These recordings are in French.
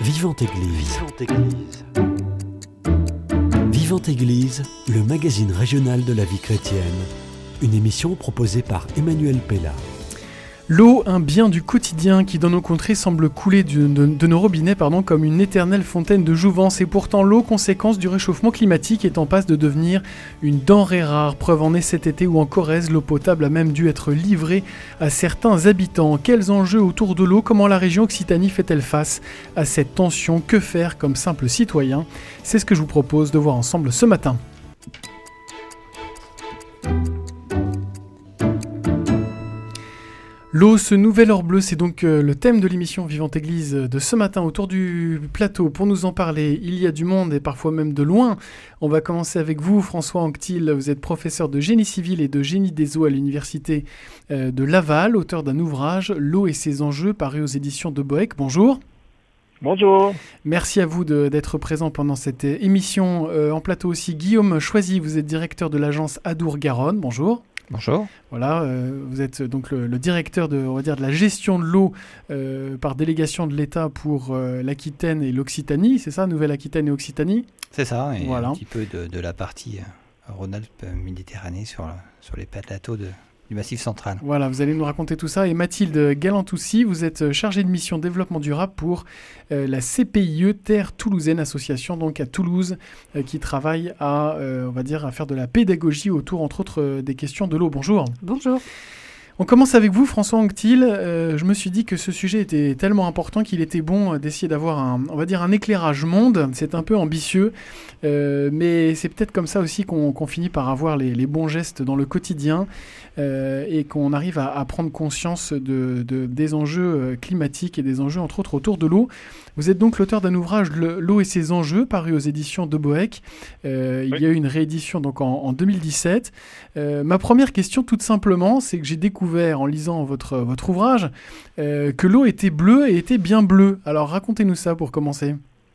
Vivante Église. Vivante Église. Vivante Église, le magazine régional de la vie chrétienne. Une émission proposée par Emmanuel Pella. L'eau, un bien du quotidien qui dans nos contrées semble couler de nos robinets comme une éternelle fontaine de jouvence. Et pourtant l'eau, conséquence du réchauffement climatique, est en passe de devenir une denrée rare. Preuve en est cet été où en Corrèze, l'eau potable a même dû être livrée à certains habitants. Quels enjeux autour de l'eau? Comment la région Occitanie fait-elle face à cette tension? Que faire comme simple citoyen? C'est ce que je vous propose de voir ensemble ce matin. L'eau, ce nouvel or bleu, c'est donc le thème de l'émission Vivante Église de ce matin. Autour du plateau, pour nous en parler, il y a du monde et parfois même de loin. On va commencer avec vous, François Anctil. Vous êtes professeur de génie civil et de génie des eaux à l'université de Laval, auteur d'un ouvrage, L'eau et ses enjeux, paru aux éditions de Boec. Bonjour. Bonjour. Merci à vous d'être présent pendant cette émission. En plateau aussi, Guillaume Choisy, vous êtes directeur de l'agence Adour-Garonne. Bonjour. Bonjour. Voilà, vous êtes donc le directeur de la gestion de l'eau par délégation de l'État pour l'Aquitaine et l'Occitanie, c'est ça, Nouvelle-Aquitaine et Occitanie? C'est ça, et voilà. Un petit peu de la partie Rhône-Alpes-Méditerranée sur les plateaux du Massif central. Voilà, vous allez nous raconter tout ça. Et Mathilde Galantoussi, vous êtes chargée de mission développement durable pour la CPIE Terre Toulousaine Association, donc à Toulouse, qui travaille à faire de la pédagogie autour, entre autres, des questions de l'eau. Bonjour. Bonjour. On commence avec vous, François Anctil. Je me suis dit que ce sujet était tellement important qu'il était bon d'essayer d'avoir un éclairage monde. C'est un peu ambitieux, mais c'est peut-être comme ça aussi qu'on finit par avoir les bons gestes dans le quotidien et qu'on arrive à prendre conscience des enjeux climatiques et des enjeux, entre autres, autour de l'eau. Vous êtes donc l'auteur d'un ouvrage, L'eau et ses enjeux, paru aux éditions de Boec. Il y a eu une réédition donc en 2017. Ma première question, toute simplement, c'est que j'ai découvert en lisant votre ouvrage que l'eau était bleue et était bien bleue. Alors racontez-nous ça pour commencer.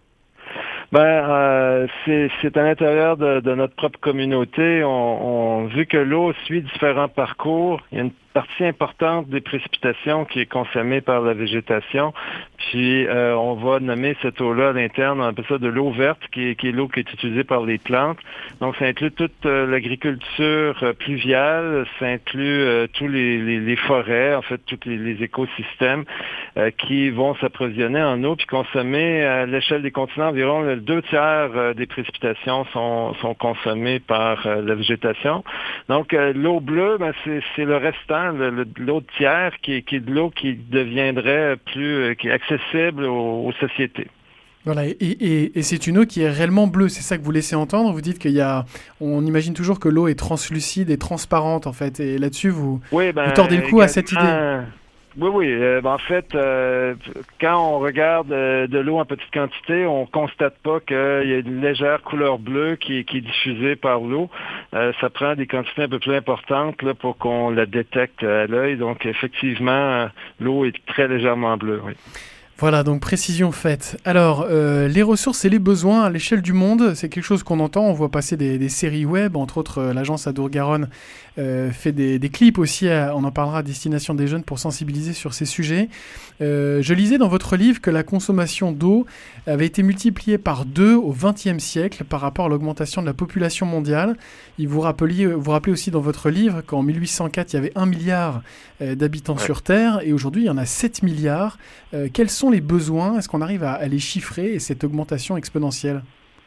C'est à l'intérieur de notre propre communauté. Vu que l'eau suit différents parcours, il y a une partie importante des précipitations qui est consommée par la végétation. Puis on va nommer cette eau-là à l'interne, on appelle ça de l'eau verte, qui est l'eau qui est utilisée par les plantes. Donc ça inclut toute l'agriculture pluviale, ça inclut tous les forêts, en fait tous les écosystèmes qui vont s'approvisionner en eau puis consommer à l'échelle des continents environ le 2/3 des précipitations sont consommées par la végétation. Donc l'eau bleue, c'est le restant, l'autre tiers qui est de l'eau qui deviendrait qui est accessible aux sociétés. Voilà, et c'est une eau qui est réellement bleue, c'est ça que vous laissez entendre. Vous dites on imagine toujours que l'eau est translucide et transparente en fait, et là-dessus vous tordez le cou à cette idée. Oui. En fait, quand on regarde de l'eau en petite quantité, on constate pas qu'il y a une légère couleur bleue qui est diffusée par l'eau. Ça prend des quantités un peu plus importantes là, pour qu'on la détecte à l'œil. Donc, effectivement, l'eau est très légèrement bleue, oui. Voilà, donc précision faite. Alors, les ressources et les besoins à l'échelle du monde, c'est quelque chose qu'on entend. On voit passer des séries web, entre autres l'agence Adour-Garonne fait des clips aussi, on en parlera à destination des jeunes pour sensibiliser sur ces sujets. Je lisais dans votre livre que la consommation d'eau avait été multipliée par 2 au XXe siècle par rapport à l'augmentation de la population mondiale. Vous rappelez aussi dans votre livre qu'en 1804, il y avait 1 milliard d'habitants sur Terre et aujourd'hui, il y en a 7 milliards. Quels sont les besoins? Est-ce qu'on arrive à les chiffrer et cette augmentation exponentielle?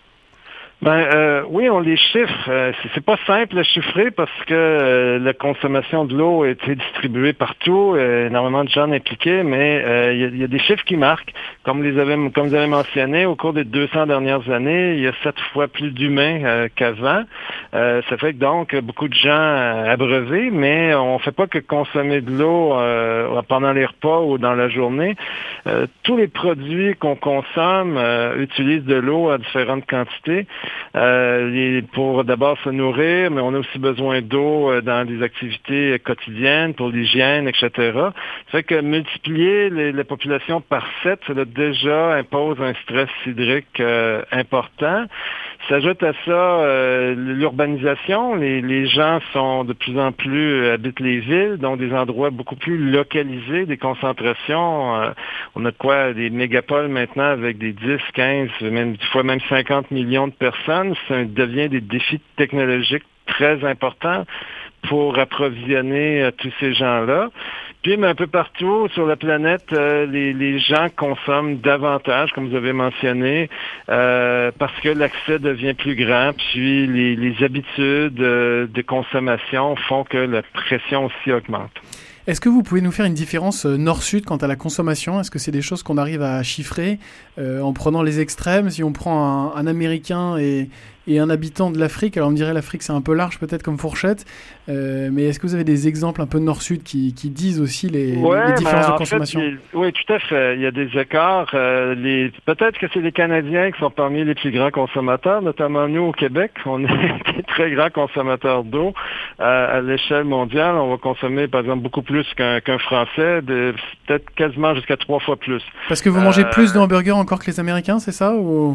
Oui, on les chiffre. C'est pas simple à chiffrer parce que la consommation de l'eau a été distribuée partout, énormément de gens impliqués, mais il y a des chiffres qui marquent. Comme vous avez mentionné, au cours des 200 dernières années, il y a 7 fois plus d'humains qu'avant. Ça fait que donc beaucoup de gens abreuvés, mais on fait pas que consommer de l'eau pendant les repas ou dans la journée. Tous les produits qu'on consomme utilisent de l'eau à différentes quantités. Pour d'abord se nourrir, mais on a aussi besoin d'eau dans des activités quotidiennes, pour l'hygiène, etc. Ça fait que multiplier la population par 7, ça déjà impose un stress hydrique important. S'ajoute à ça l'urbanisation. Les gens sont de plus en plus habitent les villes, donc des endroits beaucoup plus localisés, des concentrations. On a de quoi des mégapoles maintenant avec des 10, 15, même des fois même 50 millions de personnes. Ça devient des défis technologiques très importants pour approvisionner tous ces gens-là. Puis, mais un peu partout sur la planète, les gens consomment davantage, comme vous avez mentionné, parce que l'accès devient plus grand, puis les habitudes de consommation font que la pression aussi augmente. Est-ce que vous pouvez nous faire une différence nord-sud quant à la consommation ? Est-ce que c'est des choses qu'on arrive à chiffrer en prenant les extrêmes ? Si on prend un Américain et un habitant de l'Afrique, alors on me dirait l'Afrique c'est un peu large peut-être comme fourchette, mais est-ce que vous avez des exemples un peu nord-sud qui disent aussi les différences de consommation ? Oui, tout à fait. Il y a des écarts. Peut-être que c'est les Canadiens qui sont parmi les plus grands consommateurs, notamment nous au Québec. On est des très grands consommateurs d'eau à l'échelle mondiale. On va consommer par exemple beaucoup plus qu'un Français, peut-être quasiment jusqu'à 3 fois plus. Parce que vous mangez plus de hamburgers encore que les Américains, c'est ça ou...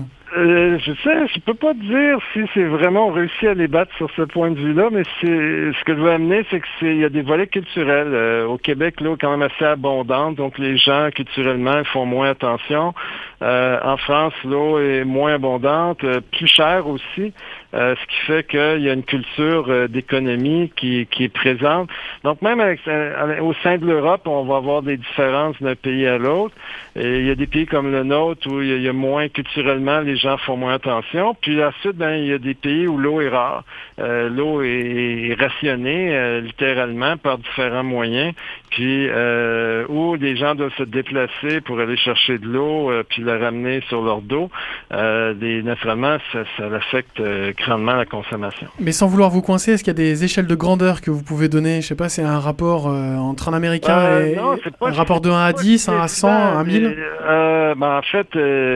je peux pas dire si c'est vraiment réussi à les battre sur ce point de vue-là, mais ce que je veux amener, c'est il y a des volets culturels. Au Québec, l'eau est quand même assez abondante, donc les gens, culturellement, font moins attention. En France, l'eau est moins abondante, plus chère aussi, ce qui fait qu'il y a une culture d'économie qui est présente. Donc même au sein de l'Europe, on va avoir des différences d'un pays à l'autre. Et il y a des pays comme le nôtre où il y a moins culturellement, les gens font moins attention. Puis ensuite, il y a des pays où l'eau est rare. L'eau est rationnée littéralement par différents moyens. Puis où les gens doivent se déplacer pour aller chercher de l'eau puis la ramener sur leur dos. Naturellement, ça affecte grandement la consommation. Mais sans vouloir vous coincer, est-ce qu'il y a des échelles de grandeur que vous pouvez donner ? Je sais pas, c'est un rapport entre un Américain et non, un rapport de 1 à 10, 1 à 100, 1 à 1000 ? En fait,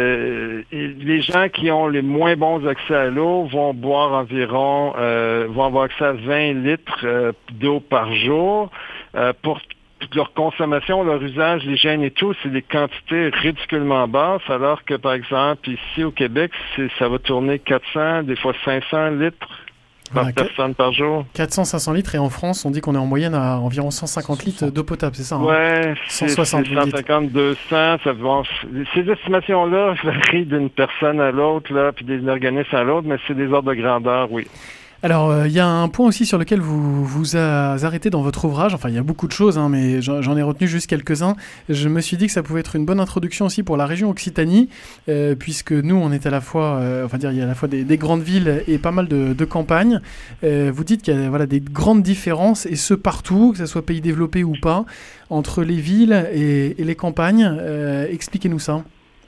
les gens qui ont les moins bons accès à l'eau vont boire vont avoir accès à 20 litres d'eau par jour. Pour leur consommation, leur usage, l'hygiène et tout, c'est des quantités ridiculement basses, alors que, par exemple, ici au Québec, ça va tourner 400, des fois 500 litres par personne par jour. 400-500 litres, et en France, on dit qu'on est en moyenne à environ 150 litres d'eau potable, c'est ça ? Ouais, 160 150, 200, ces estimations-là varient d'une personne à l'autre, là, puis d'un organisme à l'autre, mais c'est des ordres de grandeur, oui. Alors, il y a un point aussi sur lequel vous arrêtez dans votre ouvrage. Enfin, il y a beaucoup de choses, mais j'en ai retenu juste quelques-uns. Je me suis dit que ça pouvait être une bonne introduction aussi pour la région Occitanie, puisque nous, on est à la fois, il y a à la fois des grandes villes et pas mal de campagnes. Vous dites qu'il y a des grandes différences, et ce partout, que ce soit pays développé ou pas, entre les villes et les campagnes. Expliquez-nous ça.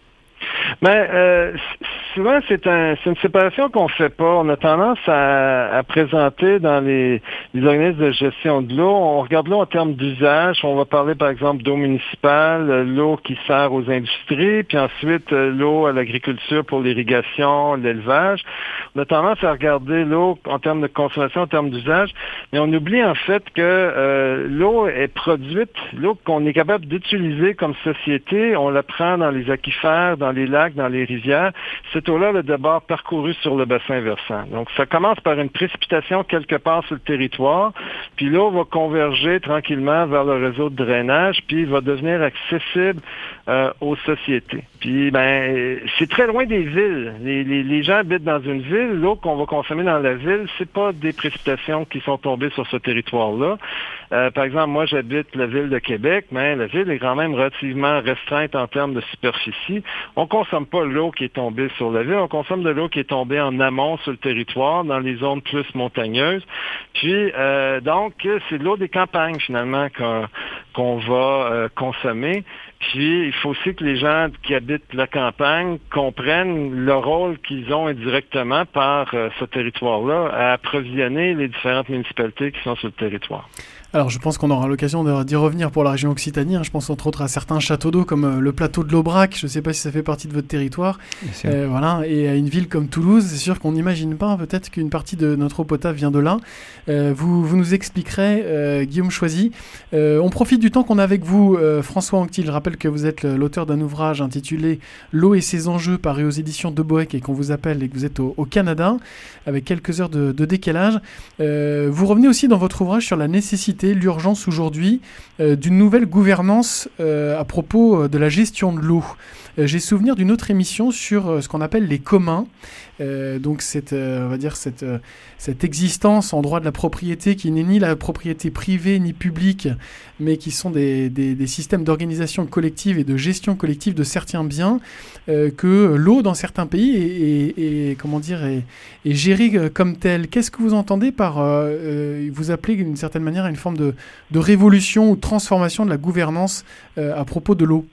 Souvent, c'est une séparation qu'on fait pas. On a tendance à présenter dans les organismes de gestion de l'eau. On regarde l'eau en termes d'usage. On va parler, par exemple, d'eau municipale, l'eau qui sert aux industries, puis ensuite l'eau à l'agriculture pour l'irrigation, l'élevage. On a tendance à regarder l'eau en termes de consommation, en termes d'usage, mais on oublie en fait que l'eau est produite, l'eau qu'on est capable d'utiliser comme société, on la prend dans les aquifères, dans les lacs, dans les rivières. Cette eau-là est d'abord parcourue sur le bassin versant. Donc, ça commence par une précipitation quelque part sur le territoire, puis l'eau va converger tranquillement vers le réseau de drainage, puis va devenir accessible aux sociétés. Puis, c'est très loin des villes. Les gens habitent dans une ville. L'eau qu'on va consommer dans la ville, c'est pas des précipitations qui sont tombées sur ce territoire-là. Par exemple, moi, j'habite la ville de Québec, mais la ville est quand même relativement restreinte en termes de superficie. On consomme pas l'eau qui est tombée sur la ville, on consomme de l'eau qui est tombée en amont sur le territoire, dans les zones plus montagneuses. Puis, donc, c'est de l'eau des campagnes, finalement, qu'on va consommer. Puis, il faut aussi que les gens qui habitent la campagne comprennent le rôle qu'ils ont indirectement par ce territoire-là à approvisionner les différentes municipalités qui sont sur le territoire. Alors, je pense qu'on aura l'occasion d'y revenir pour la région Occitanie. Je pense entre autres à certains châteaux d'eau comme le plateau de l'Aubrac. Je ne sais pas si ça fait partie de votre territoire. Voilà. Et à une ville comme Toulouse, c'est sûr qu'on n'imagine pas peut-être qu'une partie de notre eau potable vient de là. Vous nous expliquerez, Guillaume Choisy. On profite du temps qu'on a avec vous, François Anctil. Je rappelle rappelle que vous êtes l'auteur d'un ouvrage intitulé « L'eau et ses enjeux » paru aux éditions de Boeck et qu'on vous appelle et que vous êtes au Canada, avec quelques heures de décalage. Vous revenez aussi dans votre ouvrage sur la nécessité, l'urgence aujourd'hui, d'une nouvelle gouvernance à propos de la gestion de l'eau. J'ai souvenir d'une autre émission sur ce qu'on appelle les communs, donc on va dire cette existence en droit de la propriété qui n'est ni la propriété privée ni publique, mais qui sont des systèmes d'organisation collective et de gestion collective de certains biens, que l'eau dans certains pays est gérée comme telle. Qu'est-ce que vous entendez par, vous appelez d'une certaine manière à une forme de révolution ou de transformation de la gouvernance à propos de l'eau?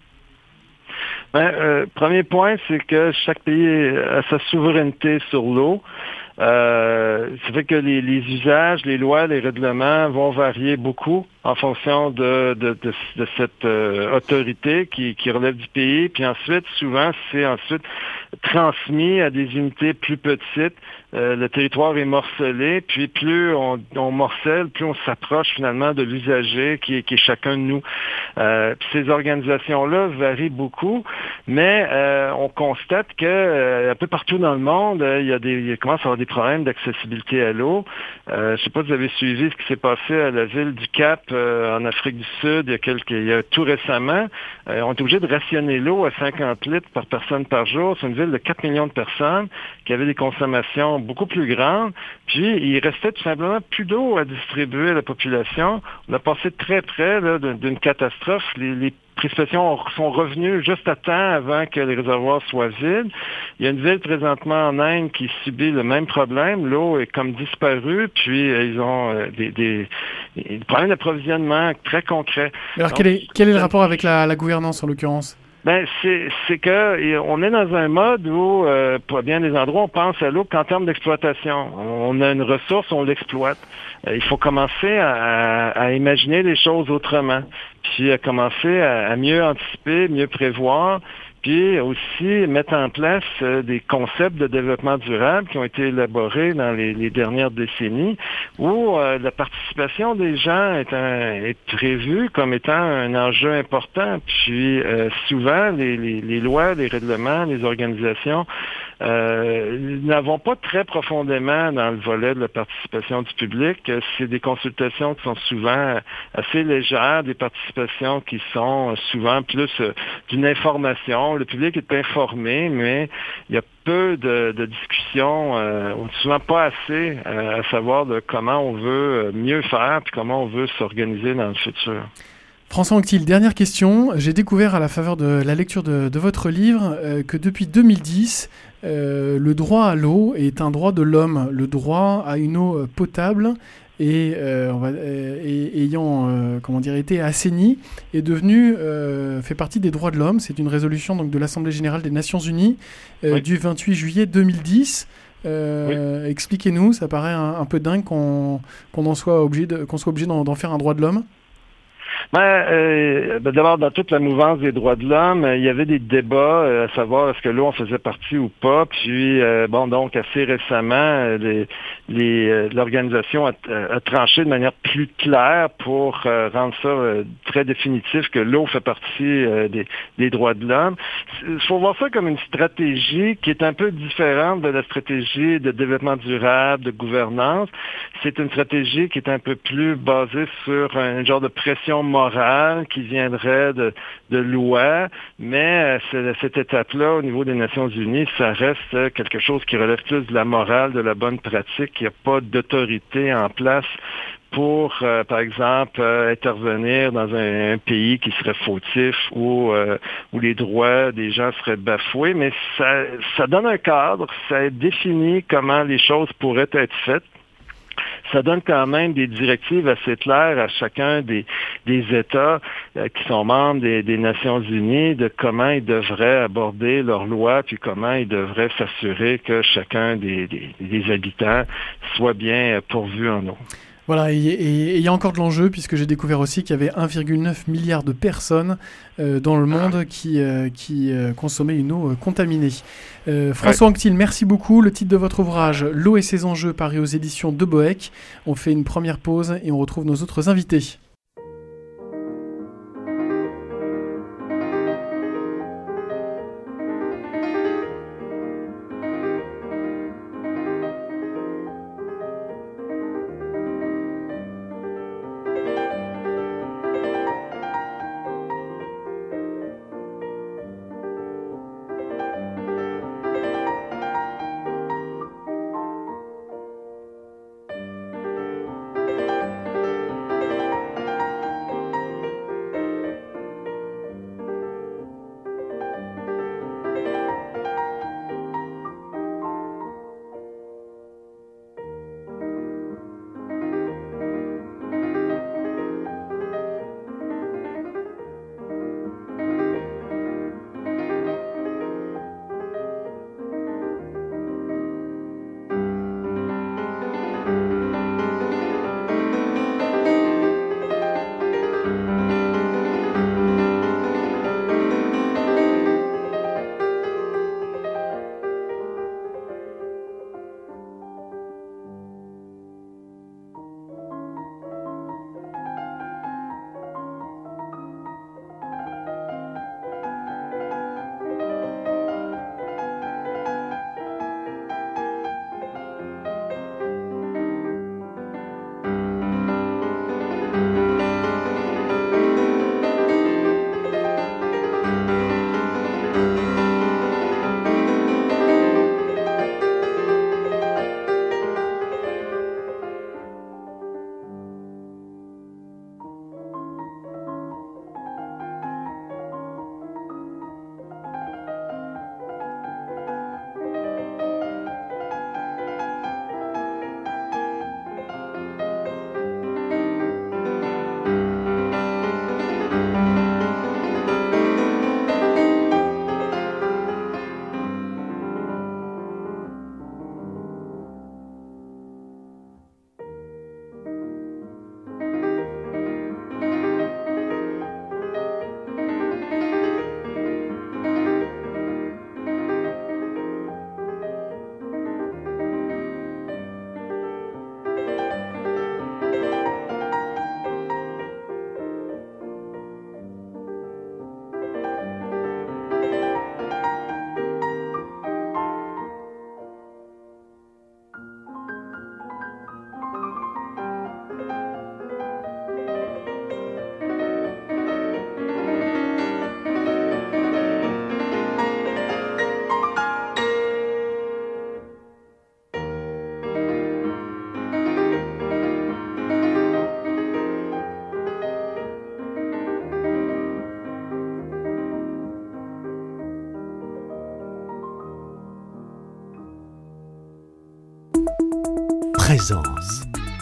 Premier point, c'est que chaque pays a sa souveraineté sur l'eau. Ça fait que les usages, les lois, les règlements vont varier beaucoup en fonction de cette autorité qui relève du pays. Puis ensuite, souvent, c'est transmis à des unités plus petites. Le territoire est morcelé, puis plus on morcelle, plus on s'approche finalement de l'usager qui est chacun de nous. Ces organisations-là varient beaucoup, mais on constate que un peu partout dans le monde, il commence à y avoir des problèmes d'accessibilité à l'eau. Je ne sais pas si vous avez suivi ce qui s'est passé à la ville du Cap en Afrique du Sud il y a tout récemment. On est obligé de rationner l'eau à 50 litres par personne par jour. C'est une ville de 4 millions de personnes qui avait des consommations beaucoup plus grandes. Puis, il restait tout simplement plus d'eau à distribuer à la population. On a passé très près d'une catastrophe. Les précipitations sont revenues juste à temps avant que les réservoirs soient vides. Il y a une ville présentement en Inde qui subit le même problème. L'eau est comme disparue, puis ils ont des problèmes d'approvisionnement très concrets. Alors, quel est le rapport avec la gouvernance, en l'occurrence? C'est que on est dans un mode où, pour bien des endroits, on pense à l'eau qu'en termes d'exploitation. On a une ressource, on l'exploite. Il faut commencer à imaginer les choses autrement, puis à commencer à mieux anticiper, mieux prévoir, puis aussi mettre en place des concepts de développement durable qui ont été élaborés dans les dernières décennies, où la participation des gens est prévue comme étant un enjeu important. Puis souvent, les lois, les règlements, les organisations n'avons pas très profondément dans le volet de la participation du public. C'est des consultations qui sont souvent assez légères, des participations qui sont souvent plus d'une information. Le public est informé, mais il y a peu de discussions, souvent pas assez à savoir de comment on veut mieux faire puis comment on veut s'organiser dans le futur. François Anctil, dernière question. J'ai découvert à la faveur de la lecture de votre livre que depuis 2010, le droit à l'eau est un droit de l'homme. Le droit à une eau potable et ayant été assaini est devenu fait partie des droits de l'homme. C'est une résolution donc de l'Assemblée générale des Nations Unies du 28 juillet 2010. Expliquez-nous, ça paraît un peu dingue qu'on soit obligé d'en faire un droit de l'homme. D'abord, dans toute la mouvance des droits de l'homme, il y avait des débats à savoir est-ce que l'eau en faisait partie ou pas. Puis, donc, assez récemment, l'organisation a tranché de manière plus claire pour rendre ça très définitif que l'eau fait partie des droits de l'homme. Il faut voir ça comme une stratégie qui est un peu différente de la stratégie de développement durable, de gouvernance. C'est une stratégie qui est un peu plus basée sur un genre de pression morale qui viendrait de loi, mais cette étape-là, au niveau des Nations Unies, ça reste quelque chose qui relève plus de la morale, de la bonne pratique. Il n'y a pas d'autorité en place pour, par exemple, intervenir dans un pays qui serait fautif ou où les droits des gens seraient bafoués, mais ça donne un cadre, ça définit comment les choses pourraient être faites. Ça donne quand même des directives assez claires à chacun des États qui sont membres des Nations Unies de comment ils devraient aborder leurs lois, puis comment ils devraient s'assurer que chacun des habitants soit bien pourvu en eau. Voilà, et il y a encore de l'enjeu, puisque j'ai découvert aussi qu'il y avait 1,9 milliard de personnes dans le monde qui consommaient une eau contaminée. François Anctil, merci beaucoup. Le titre de votre ouvrage, L'eau et ses enjeux, paru aux éditions de Boeck. On fait une première pause et on retrouve nos autres invités. présence.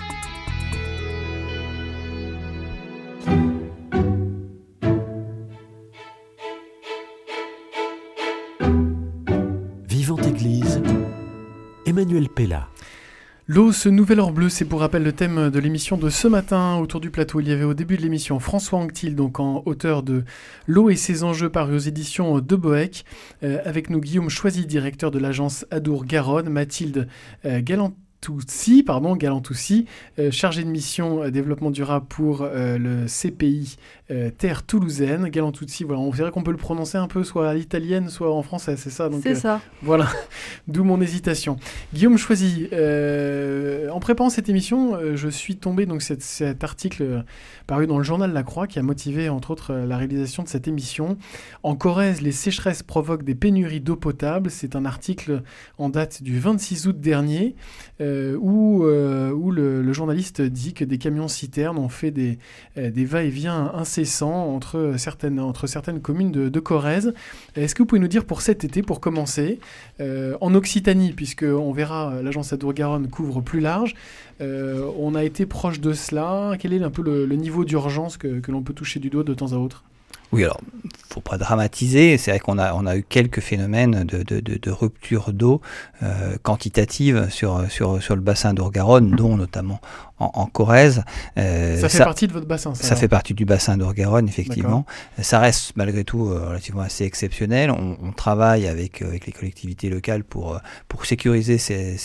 Vivante Église, Emmanuel Pella. L'eau, ce nouvel or bleu, c'est pour rappel le thème de l'émission de ce matin. Autour du plateau, il y avait au début de l'émission François Anctil, donc en auteur de L'eau et ses enjeux, paru aux éditions de Boec. Avec nous Guillaume Choisy, directeur de l'agence Adour-Garonne, Mathilde Galantoussi, chargée de mission développement durable pour le CPI Terre toulousaine. Galantoussi, voilà, c'est vrai qu'on peut le prononcer un peu soit à l'italienne, soit en français, c'est ça. Donc, c'est ça. Voilà, d'où mon hésitation. Guillaume Choisy, en préparant cette émission, je suis tombé donc cet article paru dans le journal La Croix qui a motivé entre autres la réalisation de cette émission. En Corrèze, les sécheresses provoquent des pénuries d'eau potable. C'est un article en date du 26 août dernier où le journaliste dit que des camions-citernes ont fait des va-et-vient incessants entre certaines communes de Corrèze. Est-ce que vous pouvez nous dire pour cet été, pour commencer, en Occitanie, puisqu'on verra, l'agence Adour-Garonne couvre plus large, on a été proche de cela. Quel est un peu le niveau d'urgence que l'on peut toucher du doigt de temps à autre ? Oui, alors, il ne faut pas dramatiser. C'est vrai qu'on a eu quelques phénomènes de rupture d'eau quantitative sur le bassin d'Adour-Garonne, dont notamment en Corrèze. Ça fait partie de votre bassin, ça? Ça fait partie du bassin d'Adour-Garonne, effectivement. D'accord. Ça reste malgré tout relativement assez exceptionnel. On travaille avec les collectivités locales pour sécuriser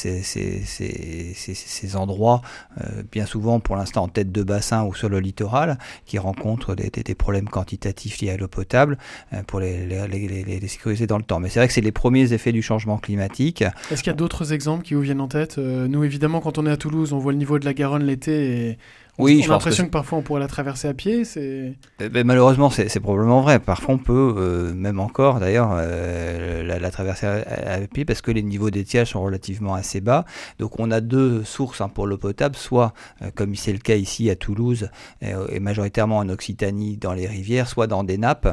ces endroits, bien souvent pour l'instant en tête de bassin ou sur le littoral, qui rencontrent des problèmes quantitatifs liés à l'eau potable, pour les sécuriser dans le temps. Mais c'est vrai que c'est les premiers effets du changement climatique. Est-ce qu'il y a d'autres exemples qui vous viennent en tête ? Nous, évidemment, quand on est à Toulouse, on voit le niveau de la Garonne l'été et on a l'impression que parfois on pourrait la traverser à pied. Malheureusement, c'est probablement vrai. Parfois, on peut, même encore d'ailleurs, la traverser à pied parce que les niveaux d'étiage sont relativement assez bas. Donc, on a deux sources pour l'eau potable, soit, comme c'est le cas ici à Toulouse, et majoritairement en Occitanie, dans les rivières, soit dans des nappes,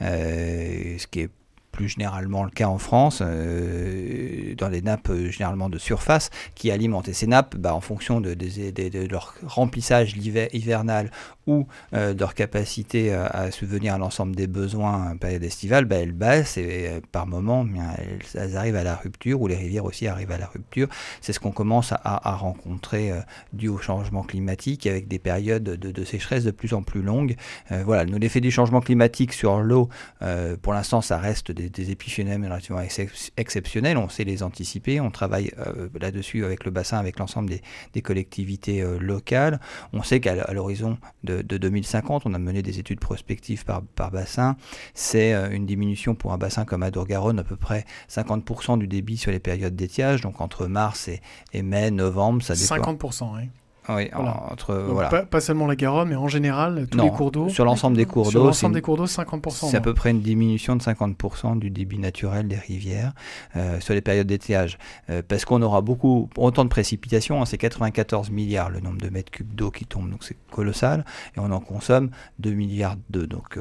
ce qui est plus généralement le cas en France, dans des nappes généralement de surface qui alimentent. Et ces nappes, en fonction de leur remplissage hivernal ou de leur capacité à subvenir à l'ensemble des besoins en période estivale, elles baissent et par moment, elles arrivent à la rupture, ou les rivières aussi arrivent à la rupture. C'est ce qu'on commence à rencontrer dû au changement climatique, avec des périodes de sécheresse de plus en plus longues. Voilà, l'effet du changement climatique sur l'eau, pour l'instant, ça reste des épiphénomènes relativement exceptionnels. On sait les anticiper. On travaille là-dessus avec le bassin, avec l'ensemble des collectivités locales. On sait qu'à l'horizon de 2050, on a mené des études prospectives par bassin. C'est une diminution pour un bassin comme Adour-Garonne, à peu près 50% du débit sur les périodes d'étiage, donc entre mars et mai, novembre, ça dépend. 50%, oui. Oui, voilà. Pas seulement la Garonne, mais en général, tous les cours d'eau. Sur l'ensemble des cours d'eau. Sur l'ensemble des cours d'eau, 50%. C'est à peu près une diminution de 50% du débit naturel des rivières sur les périodes d'étiage. Parce qu'on aura autant de précipitations, c'est 94 milliards le nombre de mètres cubes d'eau qui tombent, donc c'est colossal. Et on en consomme 2 milliards donc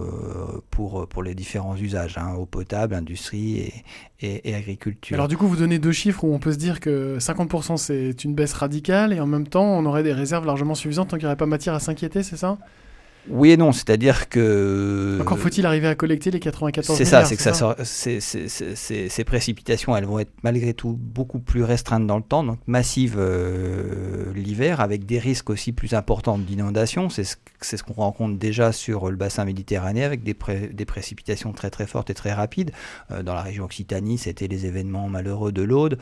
pour les différents usages, eau potable, industrie et agriculture. Alors du coup, vous donnez deux chiffres où on peut se dire que 50% c'est une baisse radicale et en même temps, on aurait des réserves largement suffisantes tant qu'il n'y aurait pas matière à s'inquiéter, c'est ça ? Oui et non, c'est-à-dire que... Encore faut-il arriver à collecter les 94 milliards. C'est ça, c'est que ces précipitations, elles vont être malgré tout beaucoup plus restreintes dans le temps, donc massives l'hiver, avec des risques aussi plus importants d'inondation. C'est ce qu'on rencontre déjà sur le bassin méditerranéen, avec des précipitations très très fortes et très rapides. Dans la région Occitanie, c'était les événements malheureux de l'Aude,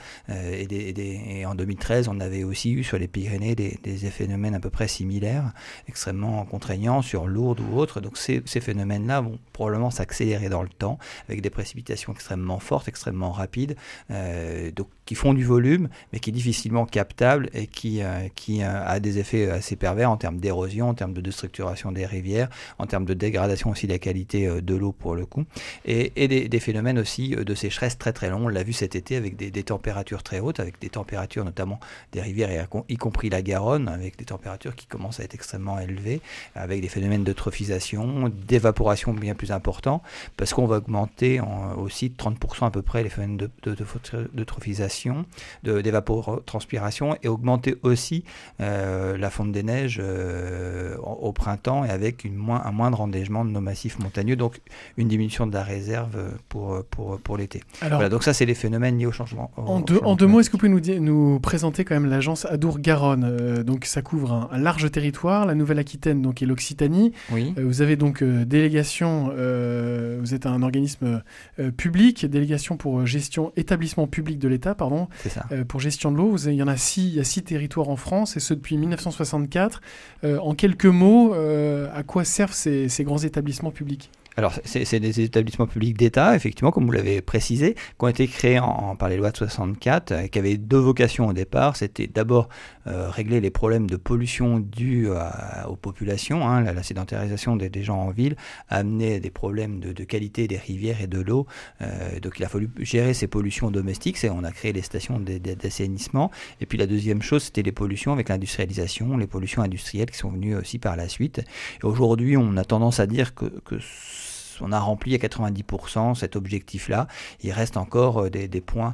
et en 2013, on avait aussi eu sur les Pyrénées des phénomènes à peu près similaires, extrêmement contraignants, sur Lourdes ou autres. Donc ces phénomènes-là vont probablement s'accélérer dans le temps, avec des précipitations extrêmement fortes, extrêmement rapides, donc qui font du volume, mais qui est difficilement captable et qui a des effets assez pervers en termes d'érosion, en termes de déstructuration des rivières, en termes de dégradation aussi de la qualité de l'eau pour le coup, et des phénomènes aussi de sécheresse très très longs. On l'a vu cet été avec des températures très hautes, avec des températures notamment des rivières, y compris la Garonne, avec des températures qui commencent à être extrêmement élevées, avec des phénomènes phénomènes d'eutrophisation, d'évaporation bien plus importants, parce qu'on va augmenter aussi de 30% à peu près les phénomènes d'eutrophisation, d'évapotranspiration, et augmenter aussi la fonte des neiges au printemps, et avec un moindre enneigement de nos massifs montagneux, donc une diminution de la réserve pour l'été. Alors, voilà, donc ça, c'est les phénomènes liés au changement. En deux mots, est-ce que vous pouvez nous présenter quand même l'agence Adour-Garonne? Donc ça couvre un large territoire, la Nouvelle-Aquitaine donc, et l'Occitanie. Oui. Vous avez donc délégation, vous êtes un organisme public, délégation pour gestion, établissement public de l'État, pardon, c'est ça. Pour gestion de l'eau. Il y a 6 territoires en France, et ce depuis 1964. En quelques mots, à quoi servent ces grands établissements publics? Alors, c'est des établissements publics d'État, effectivement, comme vous l'avez précisé, qui ont été créés par les lois de 64, qui avaient deux vocations au départ. C'était d'abord régler les problèmes de pollution dus aux populations. La sédentarisation des gens en ville a amené des problèmes de qualité des rivières et de l'eau. Donc, il a fallu gérer ces pollutions domestiques. On a créé les stations d'assainissement. Et puis, la deuxième chose, c'était les pollutions avec l'industrialisation, les pollutions industrielles qui sont venues aussi par la suite. Et aujourd'hui, on a tendance à dire que on a rempli à 90% cet objectif-là. Il reste encore des points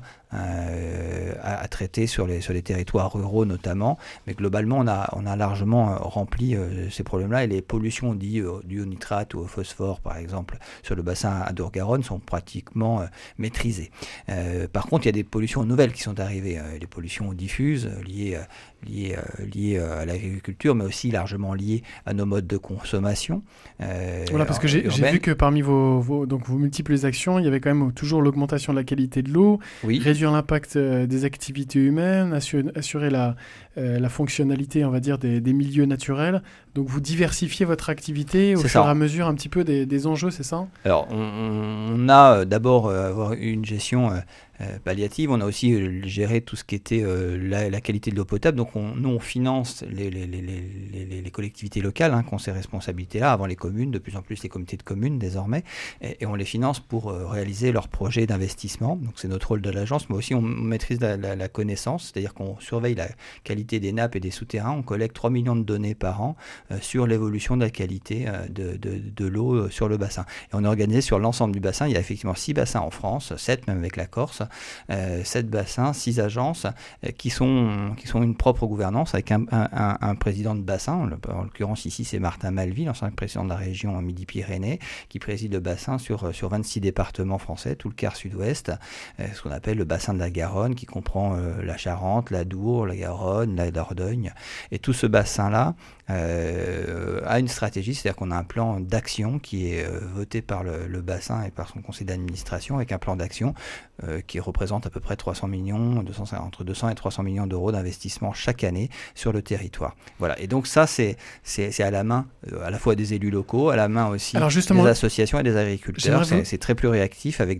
à traiter sur les territoires ruraux notamment, mais globalement on a largement rempli ces problèmes-là, et les pollutions dues au nitrate ou au phosphore par exemple sur le bassin Adour-Garonne sont pratiquement maîtrisées. Par contre, il y a des pollutions nouvelles qui sont arrivées, les pollutions diffuses liées à l'agriculture, mais aussi largement liées à nos modes de consommation. Voilà, parce que j'ai vu que parmi vos multiples actions, il y avait quand même toujours l'augmentation de la qualité de l'eau, oui. Réduire l'impact des activités humaines, assurer la fonctionnalité, on va dire, des milieux naturels. Donc vous diversifiez votre activité au fur et à mesure un petit peu des enjeux, c'est ça? Alors on a d'abord avoir une gestion palliative. On a aussi géré tout ce qui était la qualité de l'eau potable. Donc nous on finance les collectivités locales qui ont ces responsabilités-là, avant les communes, de plus en plus les comités de communes désormais, et on les finance pour réaliser leurs projets d'investissement. Donc c'est notre rôle de l'agence, mais aussi on maîtrise la connaissance, c'est-à-dire qu'on surveille la qualité des nappes et des souterrains. On collecte 3 millions de données par an sur l'évolution de la qualité de l'eau sur le bassin. Et on est organisé sur l'ensemble du bassin. Il y a effectivement 6 bassins en France, 7 même avec la Corse, 7 bassins, 6 agences qui sont une propre gouvernance avec un président de bassin. En l'occurrence ici c'est Martin Malvy, l'ancien président de la région Midi-Pyrénées, qui préside le bassin sur 26 départements français, tout le quart sud-ouest, ce qu'on appelle le bassin de la Garonne, qui comprend la Charente, la Dour, la Garonne, la Dordogne. Et tout ce bassin-là a une stratégie, c'est-à-dire qu'on a un plan d'action qui est voté par le bassin et par son conseil d'administration, avec un plan d'action qui représente à peu près 300 millions, entre 200 et 300 millions d'euros d'investissement chaque année sur le territoire. Voilà. Et donc ça, c'est à la main à la fois des élus locaux, à la main aussi des associations et des agriculteurs. C'est très pluriactif, avec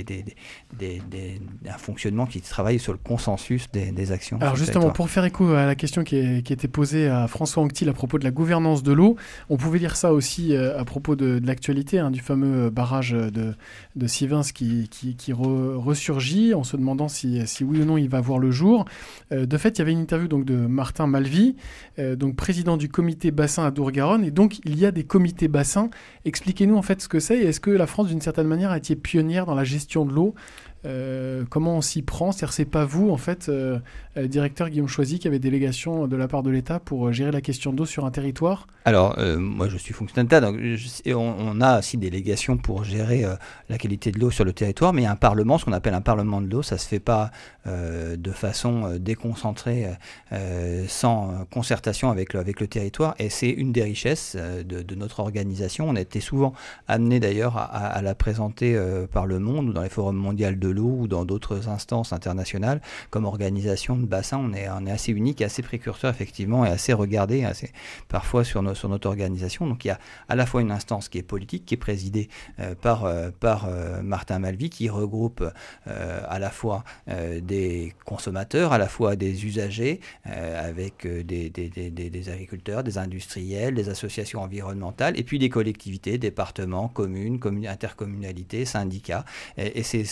un fonctionnement qui travaille sur le consensus des actions. Alors justement, pour faire écho à la question qui était posée à François Anquetil à propos de la gouvernance de l'eau, on pouvait lire ça aussi à propos de l'actualité, du fameux barrage de Sivens qui ressurgit, en se demandant si oui ou non il va voir le jour. De fait, il y avait une interview donc, de Martin Malvy, donc président du comité bassin Adour-Garonne, et donc il y a des comités bassins. Expliquez-nous en fait ce que c'est, et est-ce que la France d'une certaine manière a été pionnière dans la gestion de l'eau? Comment on s'y prend? C'est-à-dire, c'est pas vous, en fait, directeur Guillaume Choisy, qui avait délégation de la part de l'État pour gérer la question d'eau sur un territoire? Alors, moi, je suis fonctionnaire d'État, donc on a aussi délégation pour gérer la qualité de l'eau sur le territoire, mais il y a un parlement, ce qu'on appelle un parlement de l'eau. Ça se fait pas de façon déconcentrée, sans concertation avec le territoire, et c'est une des richesses de notre organisation. On a été souvent amené d'ailleurs à la présenter par le monde, ou dans les forums mondiaux de l'eau, ou dans d'autres instances internationales. Comme organisation de bassin, on est assez unique, assez précurseur effectivement, et assez regardé parfois sur notre organisation. Donc il y a à la fois une instance qui est politique, qui est présidée par Martin Malvy, qui regroupe à la fois des consommateurs, à la fois des usagers, avec des agriculteurs, des industriels, des associations environnementales, et puis des collectivités, départements, communes, intercommunalités, syndicats. Et ces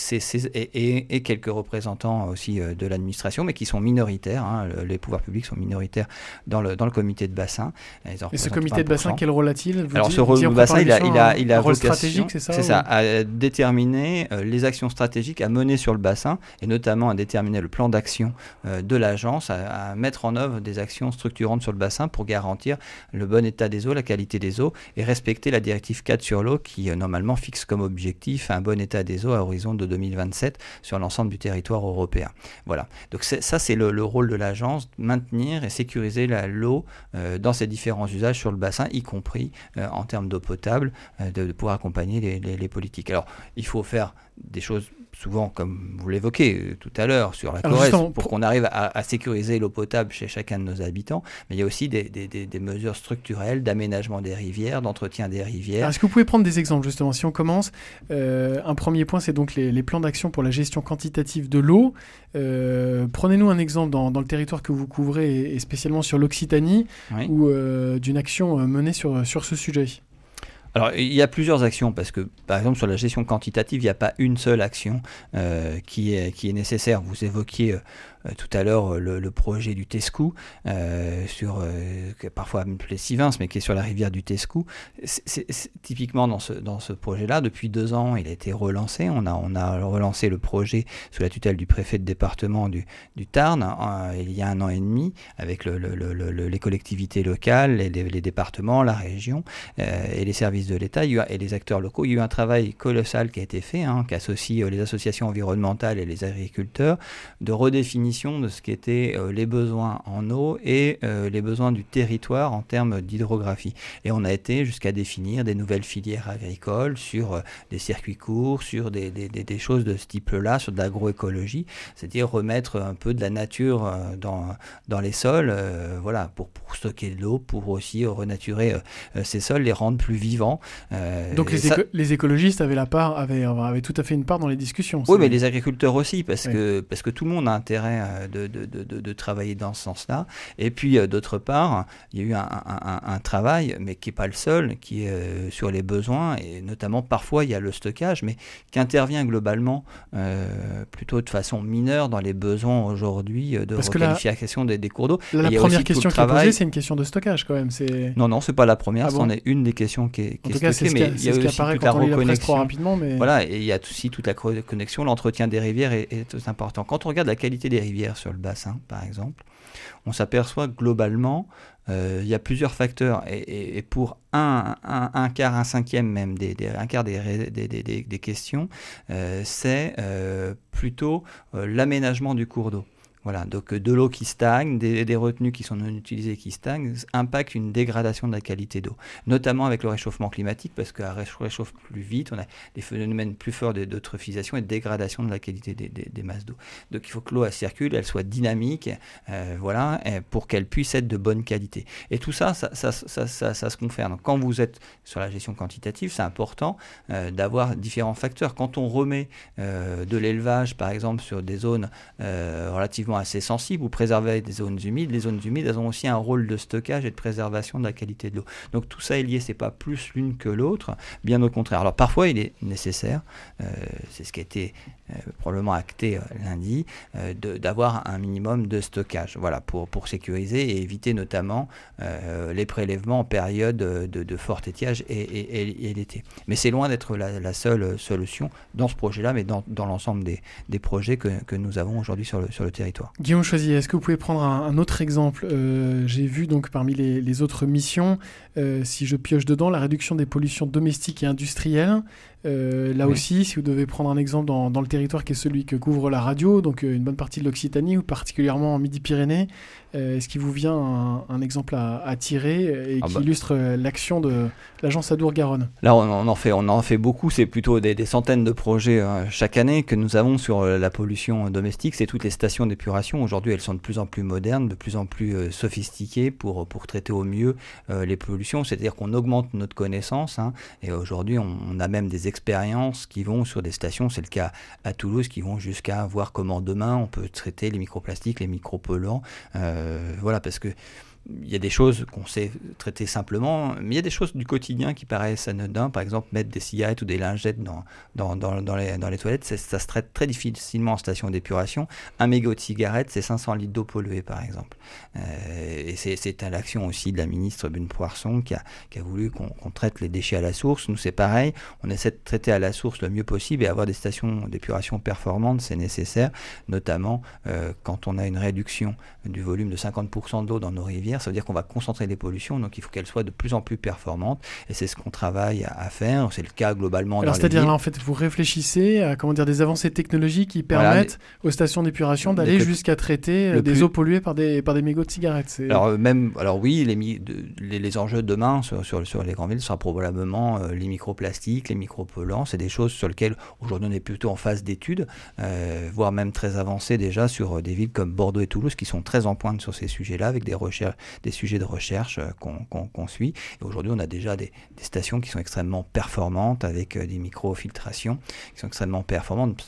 et quelques représentants aussi de l'administration, mais qui sont minoritaires. Les pouvoirs publics sont minoritaires dans le comité de bassin. Et ce comité de bassin, quel rôle a-t-il? Alors ce rôle de bassin, il a un rôle vocation, stratégique, c'est ça? C'est ça, à déterminer les actions stratégiques à mener sur le bassin, et notamment à déterminer le plan d'action de l'agence, à mettre en œuvre des actions structurantes sur le bassin pour garantir le bon état des eaux, la qualité des eaux, et respecter la directive 4 sur l'eau qui normalement fixe comme objectif un bon état des eaux à horizon de 2027 sur l'ensemble du territoire européen. Voilà. Donc ça c'est le rôle de l'agence, maintenir et sécuriser l'eau dans ses différents usages sur le bassin, y compris en termes d'eau potable, de pouvoir accompagner les politiques. Alors il faut faire des choses souvent, comme vous l'évoquez tout à l'heure, sur la Corrèze, pour qu'on arrive à sécuriser l'eau potable chez chacun de nos habitants, mais il y a aussi des mesures structurelles d'aménagement des rivières, d'entretien des rivières. Alors, est-ce que vous pouvez prendre des exemples, justement? Si on commence, un premier point, c'est donc les plans d'action pour la gestion quantitative de l'eau. Prenez-nous un exemple dans le territoire que vous couvrez, et spécialement sur l'Occitanie, oui, ou d'une action menée sur ce sujet. Alors, il y a plusieurs actions, parce que, par exemple, sur la gestion quantitative, il n'y a pas une seule action qui est nécessaire. Vous évoquiez tout à l'heure le projet du Tescou, qui est parfois appelé Sivins, mais qui est sur la rivière du Tescou. C'est typiquement dans ce projet-là, depuis 2 ans, il a été relancé. On a relancé le projet sous la tutelle du préfet de département du Tarn il y a 1 an et demi, avec les collectivités locales, les départements, la région et les services de l'État et les acteurs locaux. Il y a eu un travail colossal qui a été fait, qui associe les associations environnementales et les agriculteurs, de redéfinition de ce qu'étaient les besoins en eau et les besoins du territoire en termes d'hydrographie. Et on a été jusqu'à définir des nouvelles filières agricoles sur des circuits courts, sur des choses de ce type-là, sur de l'agroécologie, c'est-à-dire remettre un peu de la nature dans les sols, voilà, pour stocker de l'eau, pour aussi renaturer ces sols, les rendre plus vivants. Donc les écologistes avaient tout à fait une part dans les discussions. Oui, mais les agriculteurs aussi, parce que tout le monde a intérêt de travailler dans ce sens-là. Et puis, d'autre part, il y a eu un travail, mais qui n'est pas le seul, qui est sur les besoins, et notamment, parfois, il y a le stockage, mais qui intervient globalement plutôt de façon mineure dans les besoins aujourd'hui de requalification des cours d'eau. La première question qui est posée, c'est une question de stockage, quand même. Non, ce n'est pas la première, c'en est une des questions qui est stockée, mais il y a aussi toute la reconnexion. Rapidement, mais... Voilà, et il y a aussi toute la connexion, l'entretien des rivières est très important. Quand on regarde la qualité des rivières sur le bassin, par exemple, on s'aperçoit globalement il y a plusieurs facteurs, et pour un quart, un cinquième même, un quart des questions, c'est plutôt l'aménagement du cours d'eau. Voilà, donc de l'eau qui stagne, des retenues qui sont non utilisées qui stagnent, impactent une dégradation de la qualité d'eau, notamment avec le réchauffement climatique, parce qu'à réchauffe plus vite, on a des phénomènes plus forts d'eutrophisation et de dégradation de la qualité des masses d'eau. Donc il faut que l'eau circule, elle soit dynamique, voilà, pour qu'elle puisse être de bonne qualité. Et tout ça se confère. Donc quand vous êtes sur la gestion quantitative, c'est important d'avoir différents facteurs. Quand on remet de l'élevage, par exemple, sur des zones relativement assez sensibles, ou préserver des zones humides. Les zones humides, elles ont aussi un rôle de stockage et de préservation de la qualité de l'eau. Donc tout ça est lié, c'est pas plus l'une que l'autre, bien au contraire. Alors parfois il est nécessaire, c'est ce qui a été probablement acté lundi, d'avoir un minimum de stockage, voilà, pour sécuriser et éviter notamment les prélèvements en période de fort étiage et l'été. Mais c'est loin d'être la seule solution dans ce projet-là, mais dans l'ensemble des projets que nous avons aujourd'hui sur le territoire. Guillaume Choisy, est-ce que vous pouvez prendre un autre exemple? J'ai vu donc parmi les autres missions, si je pioche dedans, la réduction des pollutions domestiques et industrielles. Là oui. Aussi, si vous devez prendre un exemple dans le territoire qui est celui que couvre la radio, donc une bonne partie de l'Occitanie, ou particulièrement en Midi-Pyrénées, est-ce qu'il vous vient un exemple à tirer et qui illustre l'action de l'agence Adour-Garonne? Là, on en fait beaucoup. C'est plutôt des centaines de projets chaque année que nous avons sur la pollution domestique. C'est toutes les stations d'épuration. Aujourd'hui, elles sont de plus en plus modernes, de plus en plus sophistiquées pour traiter au mieux les pollutions. C'est-à-dire qu'on augmente notre connaissance. Et aujourd'hui, on a même des expériences qui vont sur des stations, c'est le cas à Toulouse, qui vont jusqu'à voir comment demain on peut traiter les microplastiques, les micropolluants. Voilà, parce que il y a des choses qu'on sait traiter simplement, mais il y a des choses du quotidien qui paraissent anodins. Par exemple, mettre des cigarettes ou des lingettes dans les toilettes, ça se traite très difficilement en station d'épuration. Un mégot de cigarette, c'est 500 litres d'eau polluée, par exemple. Et c'est à l'action aussi de la ministre Brune Poirson qui a voulu qu'on traite les déchets à la source. Nous, c'est pareil. On essaie de traiter à la source le mieux possible et avoir des stations d'épuration performantes, c'est nécessaire, notamment quand on a une réduction du volume de 50% d'eau dans nos rivières. Ça veut dire qu'on va concentrer les pollutions, donc il faut qu'elles soient de plus en plus performantes, et c'est ce qu'on travaille à faire. C'est le cas globalement dans les villes. C'est-à-dire là, en fait, vous réfléchissez à des avancées technologiques qui permettent aux stations d'épuration d'aller jusqu'à traiter des eaux polluées par des mégots de cigarettes. Alors oui, les enjeux de demain sur les grandes villes sera probablement les microplastiques, les micropolluants. C'est des choses sur lesquelles aujourd'hui on est plutôt en phase d'études, voire même très avancées déjà sur des villes comme Bordeaux et Toulouse qui sont très en pointe sur ces sujets-là, avec des sujets de recherche qu'on suit. Et aujourd'hui, on a déjà des stations qui sont extrêmement performantes avec des micro-filtrations qui sont extrêmement performantes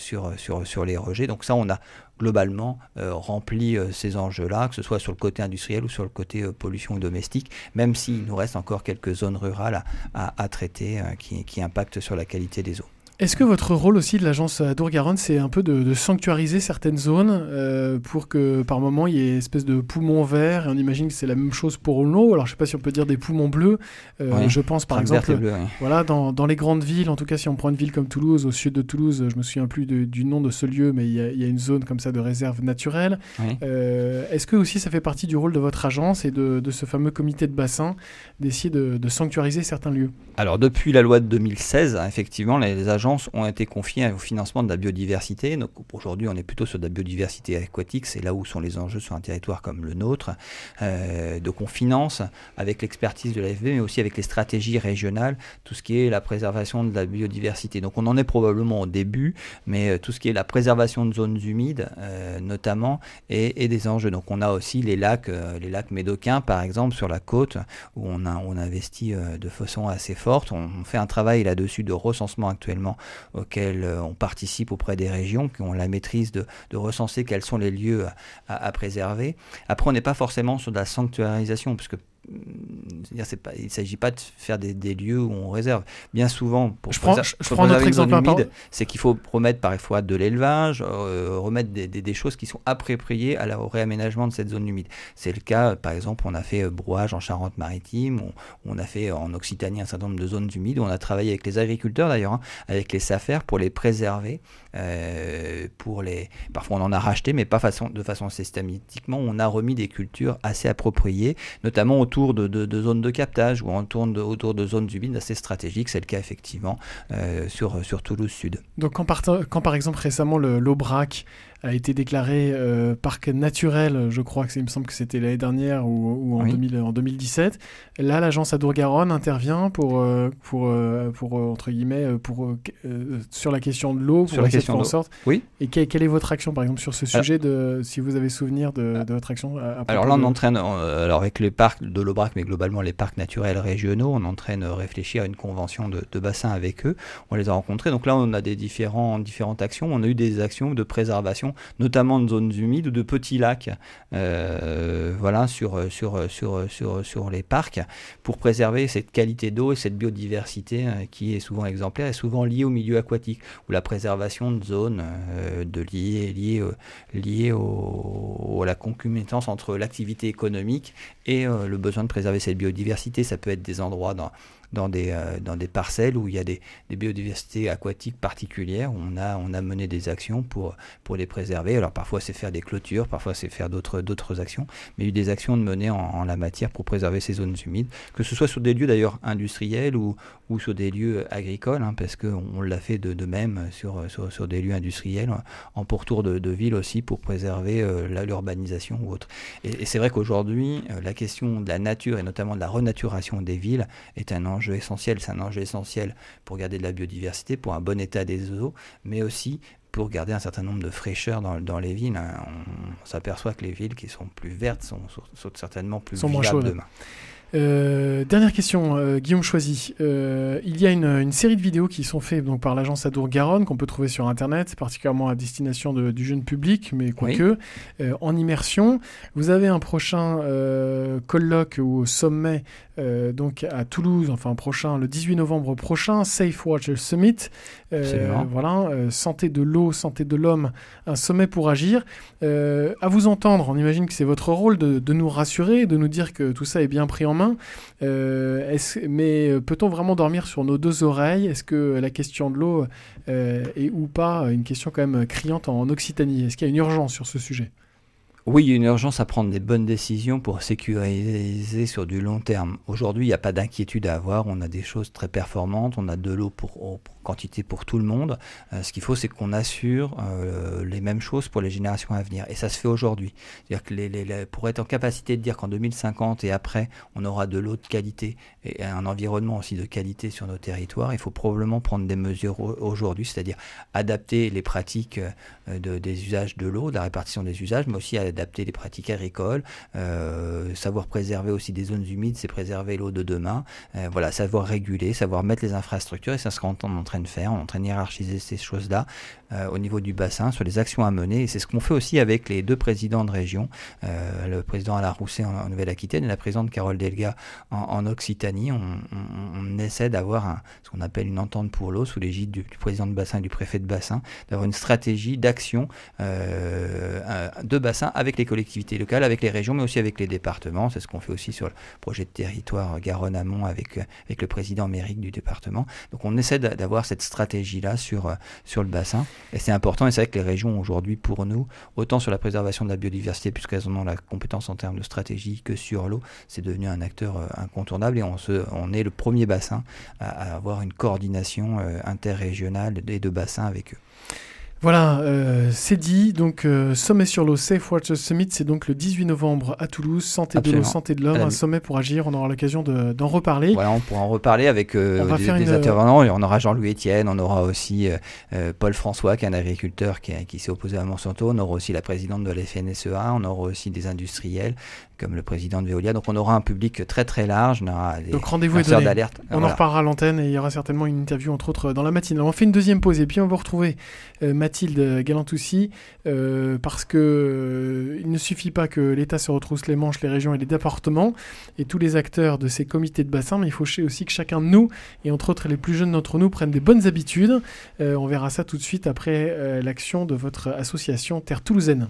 sur les rejets. Donc ça, on a globalement rempli ces enjeux-là, que ce soit sur le côté industriel ou sur le côté pollution domestique, même s'il nous reste encore quelques zones rurales à traiter qui impactent sur la qualité des eaux. Est-ce que votre rôle aussi de l'agence Adour-Garonne, c'est un peu de sanctuariser certaines zones pour que par moment il y ait une espèce de poumon vert, et on imagine que c'est la même chose pour l'eau. Alors je ne sais pas si on peut dire des poumons bleus. Je pense par exemple bleu, oui. Voilà, dans les grandes villes, en tout cas si on prend une ville comme Toulouse, au sud de Toulouse, je me souviens plus du nom de ce lieu, mais il y a une zone comme ça de réserve naturelle. Oui. Est-ce que aussi ça fait partie du rôle de votre agence et de ce fameux comité de bassin d'essayer de sanctuariser certains lieux? Alors depuis la loi de 2016, effectivement, les agences ont été confiées au financement de la biodiversité. Donc aujourd'hui, on est plutôt sur de la biodiversité aquatique, c'est là où sont les enjeux sur un territoire comme le nôtre. Donc on finance avec l'expertise de l'AFB, mais aussi avec les stratégies régionales, tout ce qui est la préservation de la biodiversité. Donc on en est probablement au début, mais tout ce qui est la préservation de zones humides, notamment, et des enjeux. Donc on a aussi les lacs médocains, par exemple, sur la côte, où on investit de façon assez forte. On fait un travail là-dessus de recensement actuellement auquel on participe auprès des régions qui ont la maîtrise de recenser quels sont les lieux à préserver. Après, on n'est pas forcément sur de la sanctuarisation, puisque il ne s'agit pas de faire des lieux où on réserve. Bien souvent, pour prends notre exemple humide, c'est qu'il faut remettre parfois de l'élevage, remettre des choses qui sont appropriées au réaménagement de cette zone humide. C'est le cas, par exemple, on a fait Brouage en Charente-Maritime, on a fait en Occitanie un certain nombre de zones humides, où on a travaillé avec les agriculteurs d'ailleurs, avec les SAFER pour les préserver. Parfois on en a racheté, mais pas de façon systématiquement. On a remis des cultures assez appropriées, notamment autour de zones de captage ou autour de zones humides assez stratégiques. C'est le cas effectivement sur Toulouse Sud. Donc quand par exemple récemment l'Aubrac a été déclaré parc naturel, je crois il me semble que c'était l'année dernière ou en 2017. Là, l'agence Adour-Garonne intervient pour entre guillemets sur la question de l'eau, pour essayer de faire en sorte. Oui. Et quelle est votre action, par exemple, sur ce sujet si vous avez souvenir de votre action Alors là, on entraîne, avec les parcs de l'Aubrac, mais globalement les parcs naturels régionaux, on entraîne réfléchir à une convention de bassin avec eux. On les a rencontrés. Donc là, on a des différentes actions. On a eu des actions de préservation, notamment de zones humides ou de petits lacs, sur les parcs, pour préserver cette qualité d'eau et cette biodiversité qui est souvent exemplaire et souvent liée au milieu aquatique, ou la préservation de zones liées à la concomitance entre l'activité économique et le besoin de préserver cette biodiversité. Ça peut être des endroits dans des parcelles où il y a des biodiversités aquatiques particulières, où on a mené des actions pour les préserver. Alors parfois c'est faire des clôtures, parfois c'est faire d'autres actions, mais il y a eu des actions de mener en la matière pour préserver ces zones humides, que ce soit sur des lieux d'ailleurs industriels ou sur des lieux agricoles, parce qu'on l'a fait de même sur des lieux industriels, en pourtour de ville aussi, pour préserver l'urbanisation ou autre. Et c'est vrai qu'aujourd'hui, la question de la nature et notamment de la renaturation des villes est un enjeu essentiel. C'est un enjeu essentiel pour garder de la biodiversité, pour un bon état des eaux, mais aussi pour garder un certain nombre de fraîcheurs dans les villes. On s'aperçoit que les villes qui sont plus vertes sont certainement plus vivables demain. Dernière question, Guillaume Choisy. Il y a une série de vidéos qui sont faites donc, par l'agence Adour-Garonne, qu'on peut trouver sur Internet, particulièrement à destination du jeune public, mais quoique, en immersion. Vous avez un prochain colloque au sommet donc à Toulouse, enfin prochain, le 18 novembre prochain, Safe Water Summit. Santé de l'eau, santé de l'homme, un sommet pour agir. À vous entendre, on imagine que c'est votre rôle de nous rassurer, de nous dire que tout ça est bien pris en main. Mais peut-on vraiment dormir sur nos deux oreilles ? Est-ce que la question de l'eau est ou pas une question quand même criante en Occitanie ? Est-ce qu'il y a une urgence sur ce sujet ? Oui, il y a une urgence à prendre des bonnes décisions pour sécuriser sur du long terme. Aujourd'hui, il n'y a pas d'inquiétude à avoir. On a des choses très performantes. On a de l'eau pour quantité pour tout le monde. Ce qu'il faut, c'est qu'on assure les mêmes choses pour les générations à venir. Et ça se fait aujourd'hui. C'est-à-dire que pour être en capacité de dire qu'en 2050 et après, on aura de l'eau de qualité et un environnement aussi de qualité sur nos territoires, il faut probablement prendre des mesures aujourd'hui, c'est-à-dire adapter les pratiques des usages de l'eau, de la répartition des usages, mais aussi adapter les pratiques agricoles, savoir préserver aussi des zones humides, c'est préserver l'eau de demain, savoir réguler, savoir mettre les infrastructures, et ça sera en train de faire, on est en train de hiérarchiser ces choses-là au niveau du bassin, sur les actions à mener, et c'est ce qu'on fait aussi avec les deux présidents de région, le président Alain Rousset en Nouvelle-Aquitaine et la présidente Carole Delga en Occitanie. On essaie d'avoir ce qu'on appelle une entente pour l'eau sous l'égide du président de bassin et du préfet de bassin, d'avoir une stratégie d'action de bassin avec les collectivités locales, avec les régions, mais aussi avec les départements. C'est ce qu'on fait aussi sur le projet de territoire Garonne-Amont avec le président mairie du département. Donc on essaie d'avoir cette stratégie-là sur le bassin. Et c'est important, et c'est vrai que les régions aujourd'hui, pour nous, autant sur la préservation de la biodiversité, puisqu'elles en ont la compétence en termes de stratégie, que sur l'eau, c'est devenu un acteur incontournable, et on est le premier bassin à avoir une coordination interrégionale et de bassin avec eux. Voilà, c'est dit. Donc, sommet sur l'eau, Safe Water Summit, c'est donc le 18 novembre à Toulouse. Santé de l'eau, santé de l'homme, un sommet pour agir. On aura l'occasion d'en reparler. Voilà, on pourra en reparler avec des intervenants. On aura Jean-Louis Etienne, on aura aussi Paul François, qui est un agriculteur qui s'est opposé à Monsanto. On aura aussi la présidente de la FNSEA. On aura aussi des industriels, comme le président de Veolia. Donc, on aura un public très très large. On aura des rendez-vous est donné. D'alerte. On en reparlera à l'antenne, et il y aura certainement une interview, entre autres, dans la matinée. Alors, on fait une deuxième pause, et puis on va retrouver Mathilde Galantoussi, parce que il ne suffit pas que l'État se retrousse les manches, les régions et les départements et tous les acteurs de ces comités de bassin, mais il faut aussi que chacun de nous, et entre autres les plus jeunes d'entre nous, prennent des bonnes habitudes. On verra ça tout de suite après l'action de votre association Terre Toulousaine.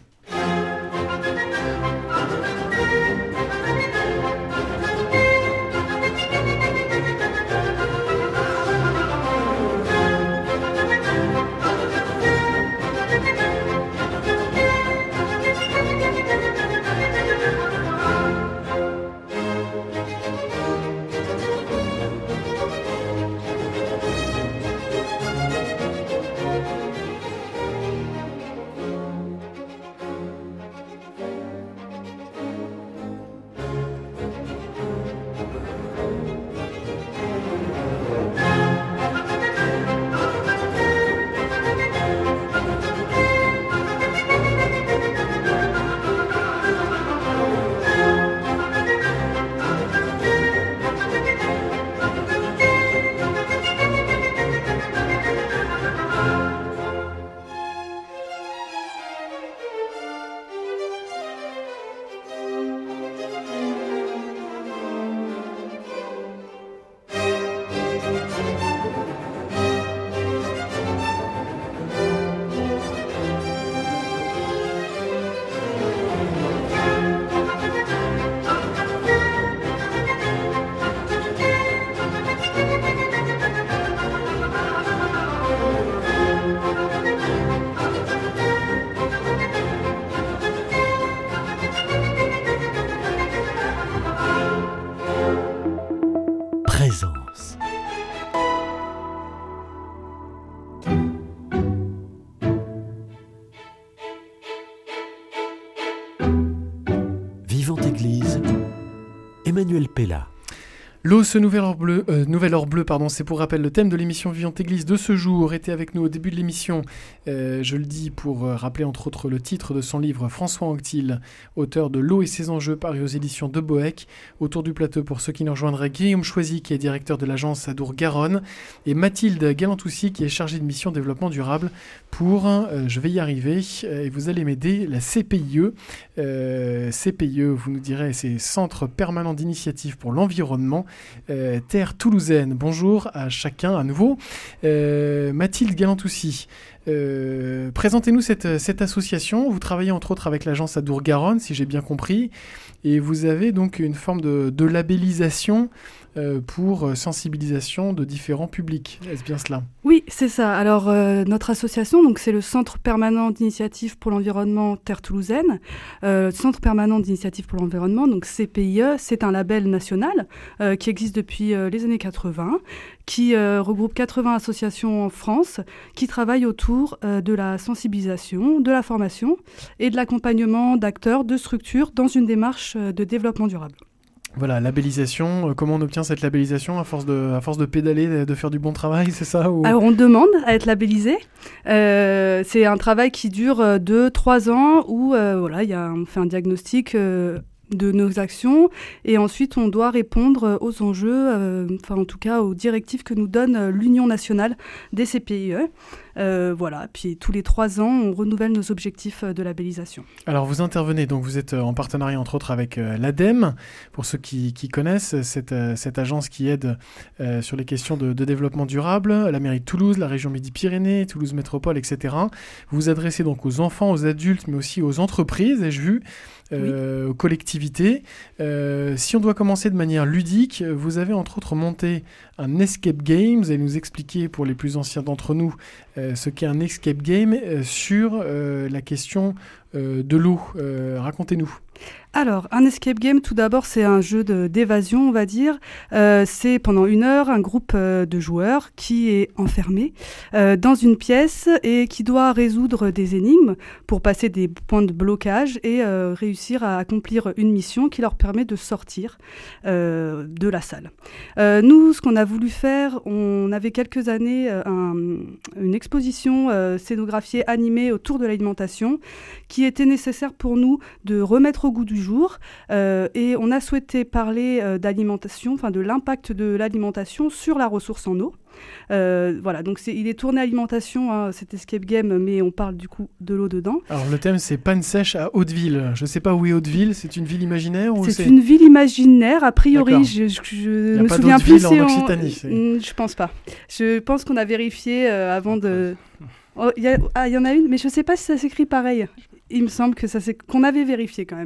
Vivante Église, Emmanuel Pella. L'eau, ce nouvel or bleu, c'est pour rappel le thème de l'émission Vivante Église de ce jour. Était avec nous au début de l'émission, je le dis pour rappeler entre autres le titre de son livre, François Anquetil, auteur de L'eau et ses enjeux, paru aux éditions de Boec. Autour du plateau, pour ceux qui nous rejoindraient, Guillaume Choisy, qui est directeur de l'agence Adour-Garonne, et Mathilde Galantoussi, qui est chargée de mission développement durable pour, je vais y arriver, et vous allez m'aider, la CPIE. CPIE, vous nous direz, c'est Centre Permanent d'Initiative pour l'Environnement, Terre Toulousaine. Bonjour à chacun à nouveau. Mathilde Galantoussi, présentez-nous cette association. Vous travaillez entre autres avec l'agence Adour-Garonne, si j'ai bien compris, et vous avez donc une forme de labellisation pour sensibilisation de différents publics. Est-ce bien cela ? Oui, c'est ça. Alors, notre association, donc, c'est le Centre Permanent d'Initiative pour l'Environnement Terre Toulousaine. Centre Permanent d'Initiative pour l'Environnement, donc CPIE, c'est un label national qui existe depuis les années 80, qui regroupe 80 associations en France, qui travaillent autour de la sensibilisation, de la formation et de l'accompagnement d'acteurs, de structures dans une démarche de développement durable. Voilà, labellisation. Comment on obtient cette labellisation à force de pédaler, de faire du bon travail, c'est ça ou... Alors, on demande à être labellisé. C'est un travail qui dure 2-3 ans où on fait un diagnostic de nos actions et ensuite on doit répondre aux enjeux, en tout cas aux directives que nous donne l'Union nationale des CPIE. Puis tous les 3 ans, on renouvelle nos objectifs de labellisation. Alors vous intervenez, donc vous êtes en partenariat entre autres avec l'ADEME, pour ceux qui connaissent cette agence qui aide sur les questions de développement durable, la mairie de Toulouse, la région Midi-Pyrénées, Toulouse Métropole, etc. Vous vous adressez donc aux enfants, aux adultes, mais aussi aux entreprises, ai-je vu, aux collectivités. Si on doit commencer de manière ludique, vous avez entre autres monté un escape game. Vous allez nous expliquer pour les plus anciens d'entre nous ce qu'est un escape game sur la question de l'eau. Racontez-nous. Alors, un escape game, tout d'abord, c'est un jeu d'évasion, on va dire. C'est pendant 1 heure un groupe de joueurs qui est enfermé dans une pièce et qui doit résoudre des énigmes pour passer des points de blocage et réussir à accomplir une mission qui leur permet de sortir de la salle. Nous, ce qu'on a voulu faire, on avait quelques années une exposition scénographiée animée autour de l'alimentation qui était nécessaire pour nous de remettre au goût du jour et on a souhaité parler d'alimentation, de l'impact de l'alimentation sur la ressource en eau. Donc il est tourné alimentation, cet escape game, mais on parle du coup de l'eau dedans. Alors le thème c'est panne sèche à Hauteville. Je ne sais pas où est Hauteville, c'est une ville imaginaire ou c'est une ville imaginaire, a priori. D'accord. Je me souviens plus si en Occitanie. Je pense pas. Je pense qu'on a vérifié avant de... Il y en a une, mais je ne sais pas si ça s'écrit pareil. Il me semble que qu'on avait vérifié quand même.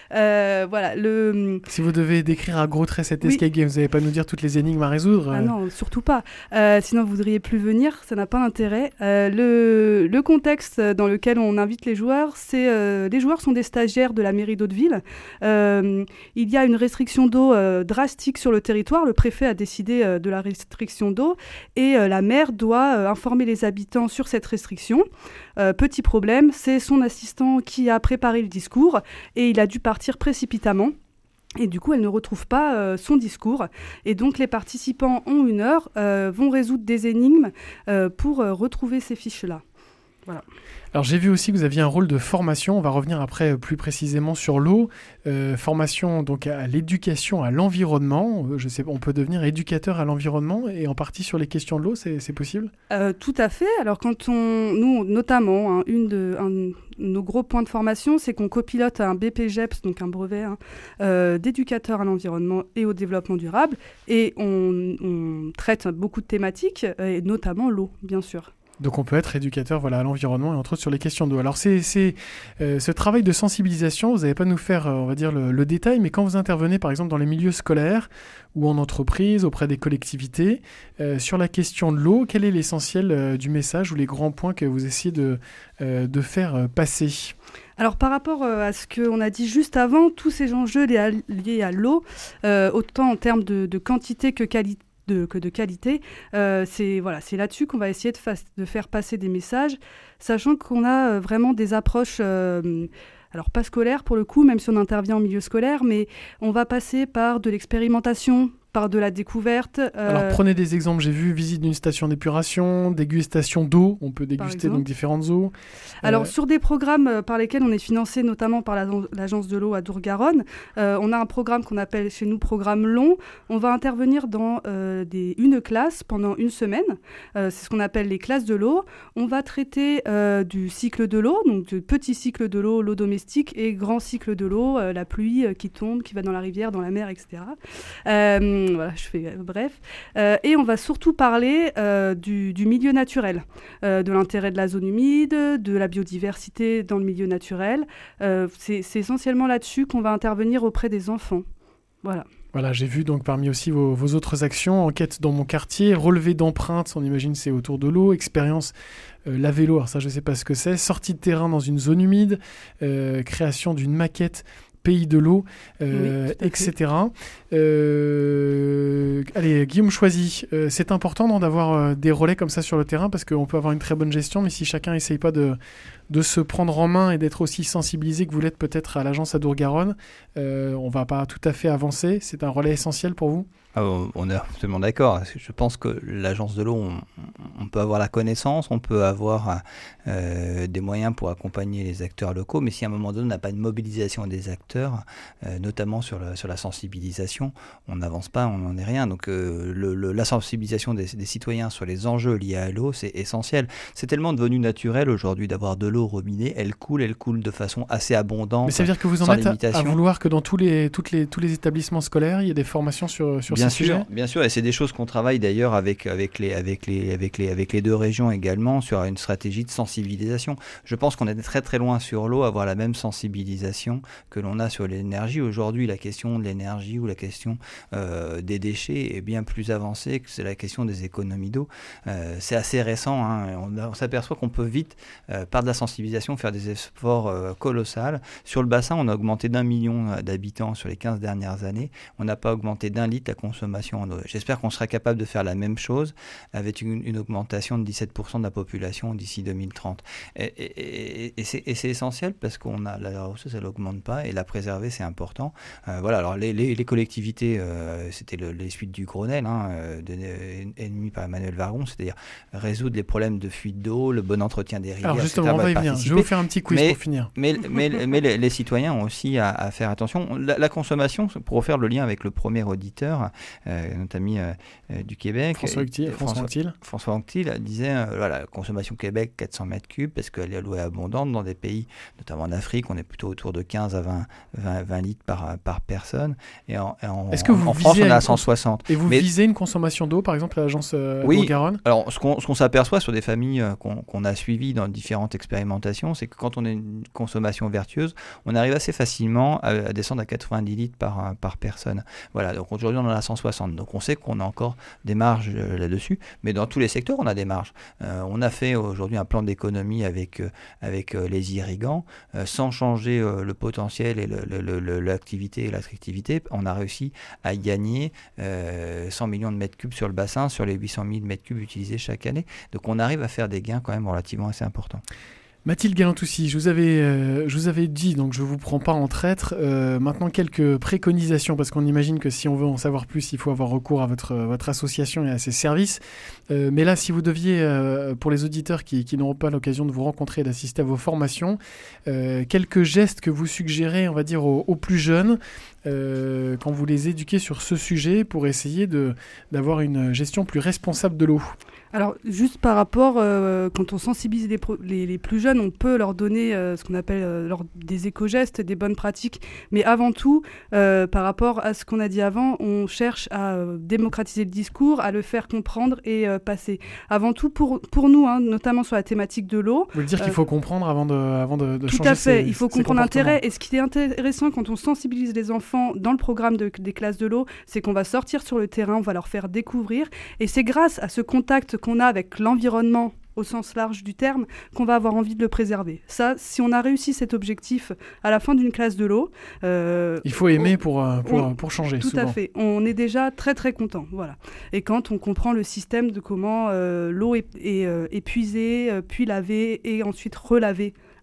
Si vous devez décrire à gros traits cet escape game, vous n'allez pas nous dire toutes les énigmes à résoudre Ah non, surtout pas. Sinon, vous ne voudriez plus venir, ça n'a pas d'intérêt. Le contexte dans lequel on invite les joueurs, c'est les joueurs sont des stagiaires de la mairie d'Hauteville. Il y a une restriction d'eau drastique sur le territoire. Le préfet a décidé de la restriction d'eau et la maire doit informer les habitants sur cette restriction. Petit problème, c'est son assistant qui a préparé le discours et il a dû partir précipitamment. Et du coup, elle ne retrouve pas son discours. Et donc, les participants ont 1 heure, vont résoudre des énigmes pour retrouver ces fiches-là. Voilà. Alors j'ai vu aussi que vous aviez un rôle de formation, on va revenir après plus précisément sur l'eau, formation donc à l'éducation à l'environnement, je sais, on peut devenir éducateur à l'environnement et en partie sur les questions de l'eau, c'est possible ? Tout à fait, alors nous notamment, nos gros points de formation, c'est qu'on copilote un BPGEPS, donc un brevet d'éducateur à l'environnement et au développement durable, et on traite beaucoup de thématiques, et notamment l'eau, bien sûr. Donc on peut être éducateur à l'environnement et entre autres sur les questions d'eau. Alors c'est ce travail de sensibilisation, vous n'allez pas nous faire on va dire le détail, mais quand vous intervenez par exemple dans les milieux scolaires ou en entreprise, auprès des collectivités, sur la question de l'eau, quel est l'essentiel du message ou les grands points que vous essayez de faire passer ? Alors par rapport à ce qu'on a dit juste avant, tous ces enjeux liés à l'eau, autant en termes de quantité que qualité, de qualité, c'est là-dessus qu'on va essayer de faire passer des messages, sachant qu'on a vraiment des approches, alors pas scolaires pour le coup, même si on intervient en milieu scolaire, mais on va passer par de l'expérimentation par de la découverte. Alors prenez des exemples, j'ai vu visite d'une station d'épuration, dégustation d'eau, on peut déguster donc différentes eaux. Alors sur des programmes par lesquels on est financé notamment par l'Agence de l'eau à Dour-Garonne, on a un programme qu'on appelle chez nous programme long. On va intervenir dans une classe pendant une semaine, c'est ce qu'on appelle les classes de l'eau. On va traiter du cycle de l'eau, donc du petit cycle de l'eau domestique, et grand cycle de l'eau, la pluie qui tombe, qui va dans la rivière, dans la mer, etc. Voilà, je fais bref. Et on va surtout parler du milieu naturel, de l'intérêt de la zone humide, de la biodiversité dans le milieu naturel. C'est essentiellement là-dessus qu'on va intervenir auprès des enfants. Voilà. Voilà, j'ai vu donc parmi aussi vos autres actions, enquête dans mon quartier, relevé d'empreintes, on imagine c'est autour de l'eau, expérience laver l'eau, alors ça je ne sais pas ce que c'est, sortie de terrain dans une zone humide, création d'une maquette pays de l'eau, etc. Allez, Guillaume Choisy, c'est important d'avoir des relais comme ça sur le terrain parce qu'on peut avoir une très bonne gestion, mais si chacun n'essaye pas de se prendre en main et d'être aussi sensibilisé que vous l'êtes peut-être à l'agence à Dour-Garonne, on ne va pas tout à fait avancer. C'est un relais essentiel pour vous ? On est absolument d'accord. Je pense que l'agence de l'eau, on peut avoir la connaissance, on peut avoir des moyens pour accompagner les acteurs locaux, mais si à un moment donné on n'a pas une mobilisation des acteurs, notamment sur la sensibilisation, on n'avance pas, on n'en est rien. Donc la sensibilisation des citoyens sur les enjeux liés à l'eau, c'est essentiel. C'est tellement devenu naturel aujourd'hui d'avoir de l'eau au robinet, elle coule de façon assez abondante. Mais ça veut dire que vous en êtes à vouloir que dans tous les établissements scolaires, il y ait des formations sur ces sujets ? Bien sûr, et c'est des choses qu'on travaille d'ailleurs avec les deux régions également sur une stratégie de sensibilisation. Je pense qu'on est très très loin sur l'eau, avoir la même sensibilisation que l'on a sur l'énergie. Aujourd'hui, la question de l'énergie ou la question des déchets est bien plus avancée que c'est la question des économies d'eau. C'est assez récent, hein. On s'aperçoit qu'on peut vite, par de la sensibilisation, faire des efforts colossaux. Sur le bassin, on a augmenté d'1 million d'habitants sur les 15 dernières années. On n'a pas augmenté d'1 litre la consommation en eau. J'espère qu'on sera capable de faire la même chose avec une augmentation de 17% de la population d'ici 2030. Et c'est essentiel parce qu'on a la ressource, elle n'augmente pas et la préserver, c'est important. Voilà, alors les collectivités, c'était les suites du Grenelle, émis par Emmanuel Vargon, c'est-à-dire résoudre les problèmes de fuite d'eau, le bon entretien des rivières. Alors justement, on va y venir. Je vais vous faire un petit quiz pour finir. Mais les citoyens ont aussi à faire attention. La consommation, pour refaire le lien avec le premier auditeur, notre ami du Québec, François Anctil disait la consommation Québec 400 mètres cubes parce qu'elle est allouée abondante dans des pays, notamment en Afrique, on est plutôt autour de 15 à 20 litres par personne et en France on est à 160. Et vous visez une consommation d'eau par exemple à l'agence Dour-Garonne ? Alors ce qu'on s'aperçoit sur des familles qu'on a suivies dans différentes expérimentations, c'est que quand on a une consommation vertueuse, on arrive assez facilement à descendre à 90 litres par personne. Voilà, donc aujourd'hui on en a 160. Donc on sait qu'on a encore des marges là-dessus, mais dans tous les secteurs on a des marges. On a fait aujourd'hui un plan d'économie avec les irrigants, sans changer le potentiel et l'activité et l'attractivité. On a réussi à gagner 100 millions de mètres cubes sur le bassin, sur les 800 000 mètres cubes utilisés chaque année. Donc on arrive à faire des gains quand même relativement assez importants. Mathilde Galantoussi, je vous avais dit, donc je ne vous prends pas en traître, maintenant quelques préconisations, parce qu'on imagine que si on veut en savoir plus, il faut avoir recours à votre association et à ses services. Mais là, si vous deviez, pour les auditeurs qui n'auront pas l'occasion de vous rencontrer et d'assister à vos formations, quelques gestes que vous suggérez, on va dire, aux plus jeunes, quand vous les éduquez sur ce sujet, pour essayer d'avoir une gestion plus responsable de l'eau. Alors, juste par rapport, quand on sensibilise les plus jeunes, on peut leur donner ce qu'on appelle des éco-gestes, des bonnes pratiques. Mais avant tout, par rapport à ce qu'on a dit avant, on cherche à démocratiser le discours, à le faire comprendre et passer. Avant tout, pour nous, notamment sur la thématique de l'eau... Vous voulez dire qu'il faut comprendre avant de changer. Tout à fait, il faut comprendre l'intérêt. Et ce qui est intéressant quand on sensibilise les enfants dans le programme des classes de l'eau, c'est qu'on va sortir sur le terrain, on va leur faire découvrir. Et c'est grâce à ce contact qu'on a avec l'environnement au sens large du terme, qu'on va avoir envie de le préserver. Ça, si on a réussi cet objectif à la fin d'une classe de l'eau... il faut aimer pour changer, tout souvent. à fait. On est déjà très très content. Voilà. Et quand on comprend le système de comment l'eau est épuisée, puis lavée et ensuite relavée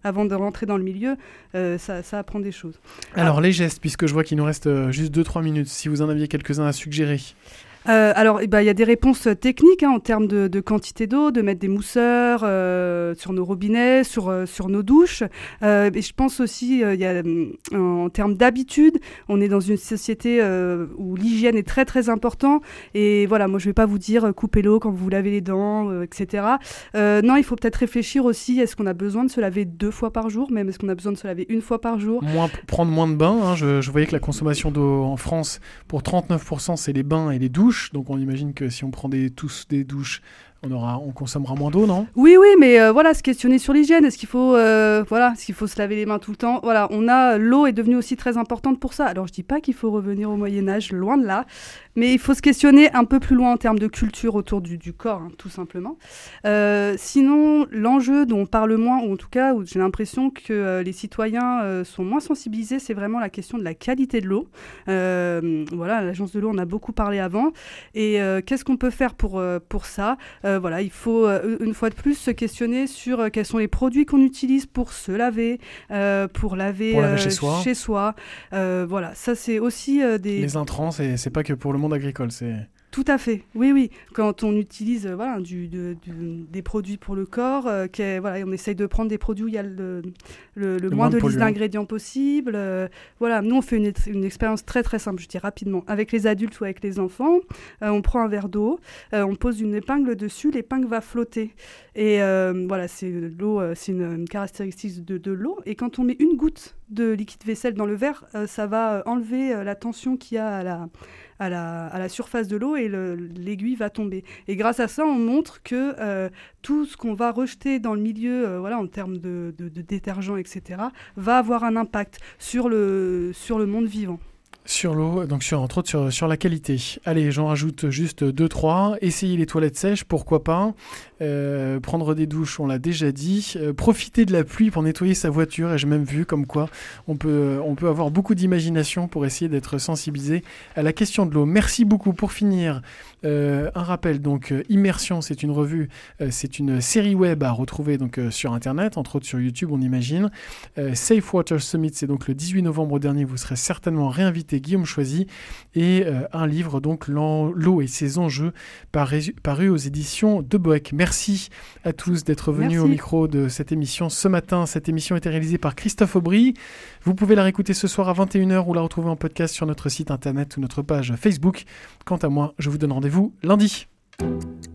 avant de rentrer dans le milieu, ça apprend des choses. Alors les gestes, puisque je vois qu'il nous reste juste 2-3 minutes, si vous en aviez quelques-uns à suggérer. Alors, il y a des réponses techniques en termes de quantité d'eau, de mettre des mousseurs sur nos robinets, sur nos douches. Et je pense aussi, en termes d'habitude, on est dans une société où l'hygiène est très très important. Et voilà, moi je vais pas vous dire couper l'eau quand vous lavez les dents, etc. Non, il faut peut-être réfléchir aussi, est-ce qu'on a besoin de se laver 2 fois par jour, même est-ce qu'on a besoin de se laver 1 fois par jour? Prendre moins de bains, hein. Je voyais que la consommation d'eau en France, pour 39%, c'est les bains et les douches. Donc on imagine que si on prend tous des douches, on consommera moins d'eau, non ? Oui, mais se questionner sur l'hygiène. Est-ce qu'il faut se laver les mains tout le temps ? Voilà, l'eau est devenue aussi très importante pour ça. Alors je dis pas qu'il faut revenir au Moyen-Âge, loin de là, mais il faut se questionner un peu plus loin en termes de culture autour du corps, hein, tout simplement. Sinon, l'enjeu dont on parle moins, ou en tout cas où j'ai l'impression que les citoyens sont moins sensibilisés, c'est vraiment la question de la qualité de l'eau. L'agence de l'eau, on a beaucoup parlé avant. Et qu'est-ce qu'on peut faire pour ça ? Il faut une fois de plus se questionner sur quels sont les produits qu'on utilise pour se laver, pour laver chez soi. Ça c'est aussi Les intrants, c'est pas que pour le monde agricole, c'est... Tout à fait, oui. Quand on utilise des produits pour le corps, on essaye de prendre des produits où il y a le moins de liste d'ingrédients possible. Nous, on fait une expérience très très simple, je dis rapidement. Avec les adultes ou avec les enfants, on prend un verre d'eau, on pose une épingle dessus, l'épingle va flotter. Et c'est l'eau, c'est une caractéristique de l'eau. Et quand on met une goutte de liquide vaisselle dans le verre, ça va enlever la tension qu'il y a à la surface de l'eau et l'aiguille va tomber. Et grâce à ça, on montre que tout ce qu'on va rejeter dans le milieu, en termes de détergents, etc., va avoir un impact sur le monde vivant. Sur l'eau, donc entre autres sur la qualité. Allez, j'en rajoute juste 2-3. Essayer les toilettes sèches, pourquoi pas. Prendre des douches, on l'a déjà dit. Profiter de la pluie pour nettoyer sa voiture. Et j'ai même vu comme quoi on peut avoir beaucoup d'imagination pour essayer d'être sensibilisé à la question de l'eau. Merci beaucoup. Pour finir, un rappel. Donc, Immersion, c'est une revue, c'est une série web à retrouver donc sur Internet, entre autres sur YouTube, on imagine. Safe Water Summit, c'est donc le 18 novembre dernier. Vous serez certainement réinvité, Guillaume Choisy, et un livre, donc l'eau et ses enjeux, paru aux éditions de Boeck. Merci à tous d'être venus au micro de cette émission ce matin. Cette émission a été réalisée par Christophe Aubry. Vous pouvez la réécouter ce soir à 21h ou la retrouver en podcast sur notre site internet ou notre page Facebook. Quant à moi, je vous donne rendez-vous lundi.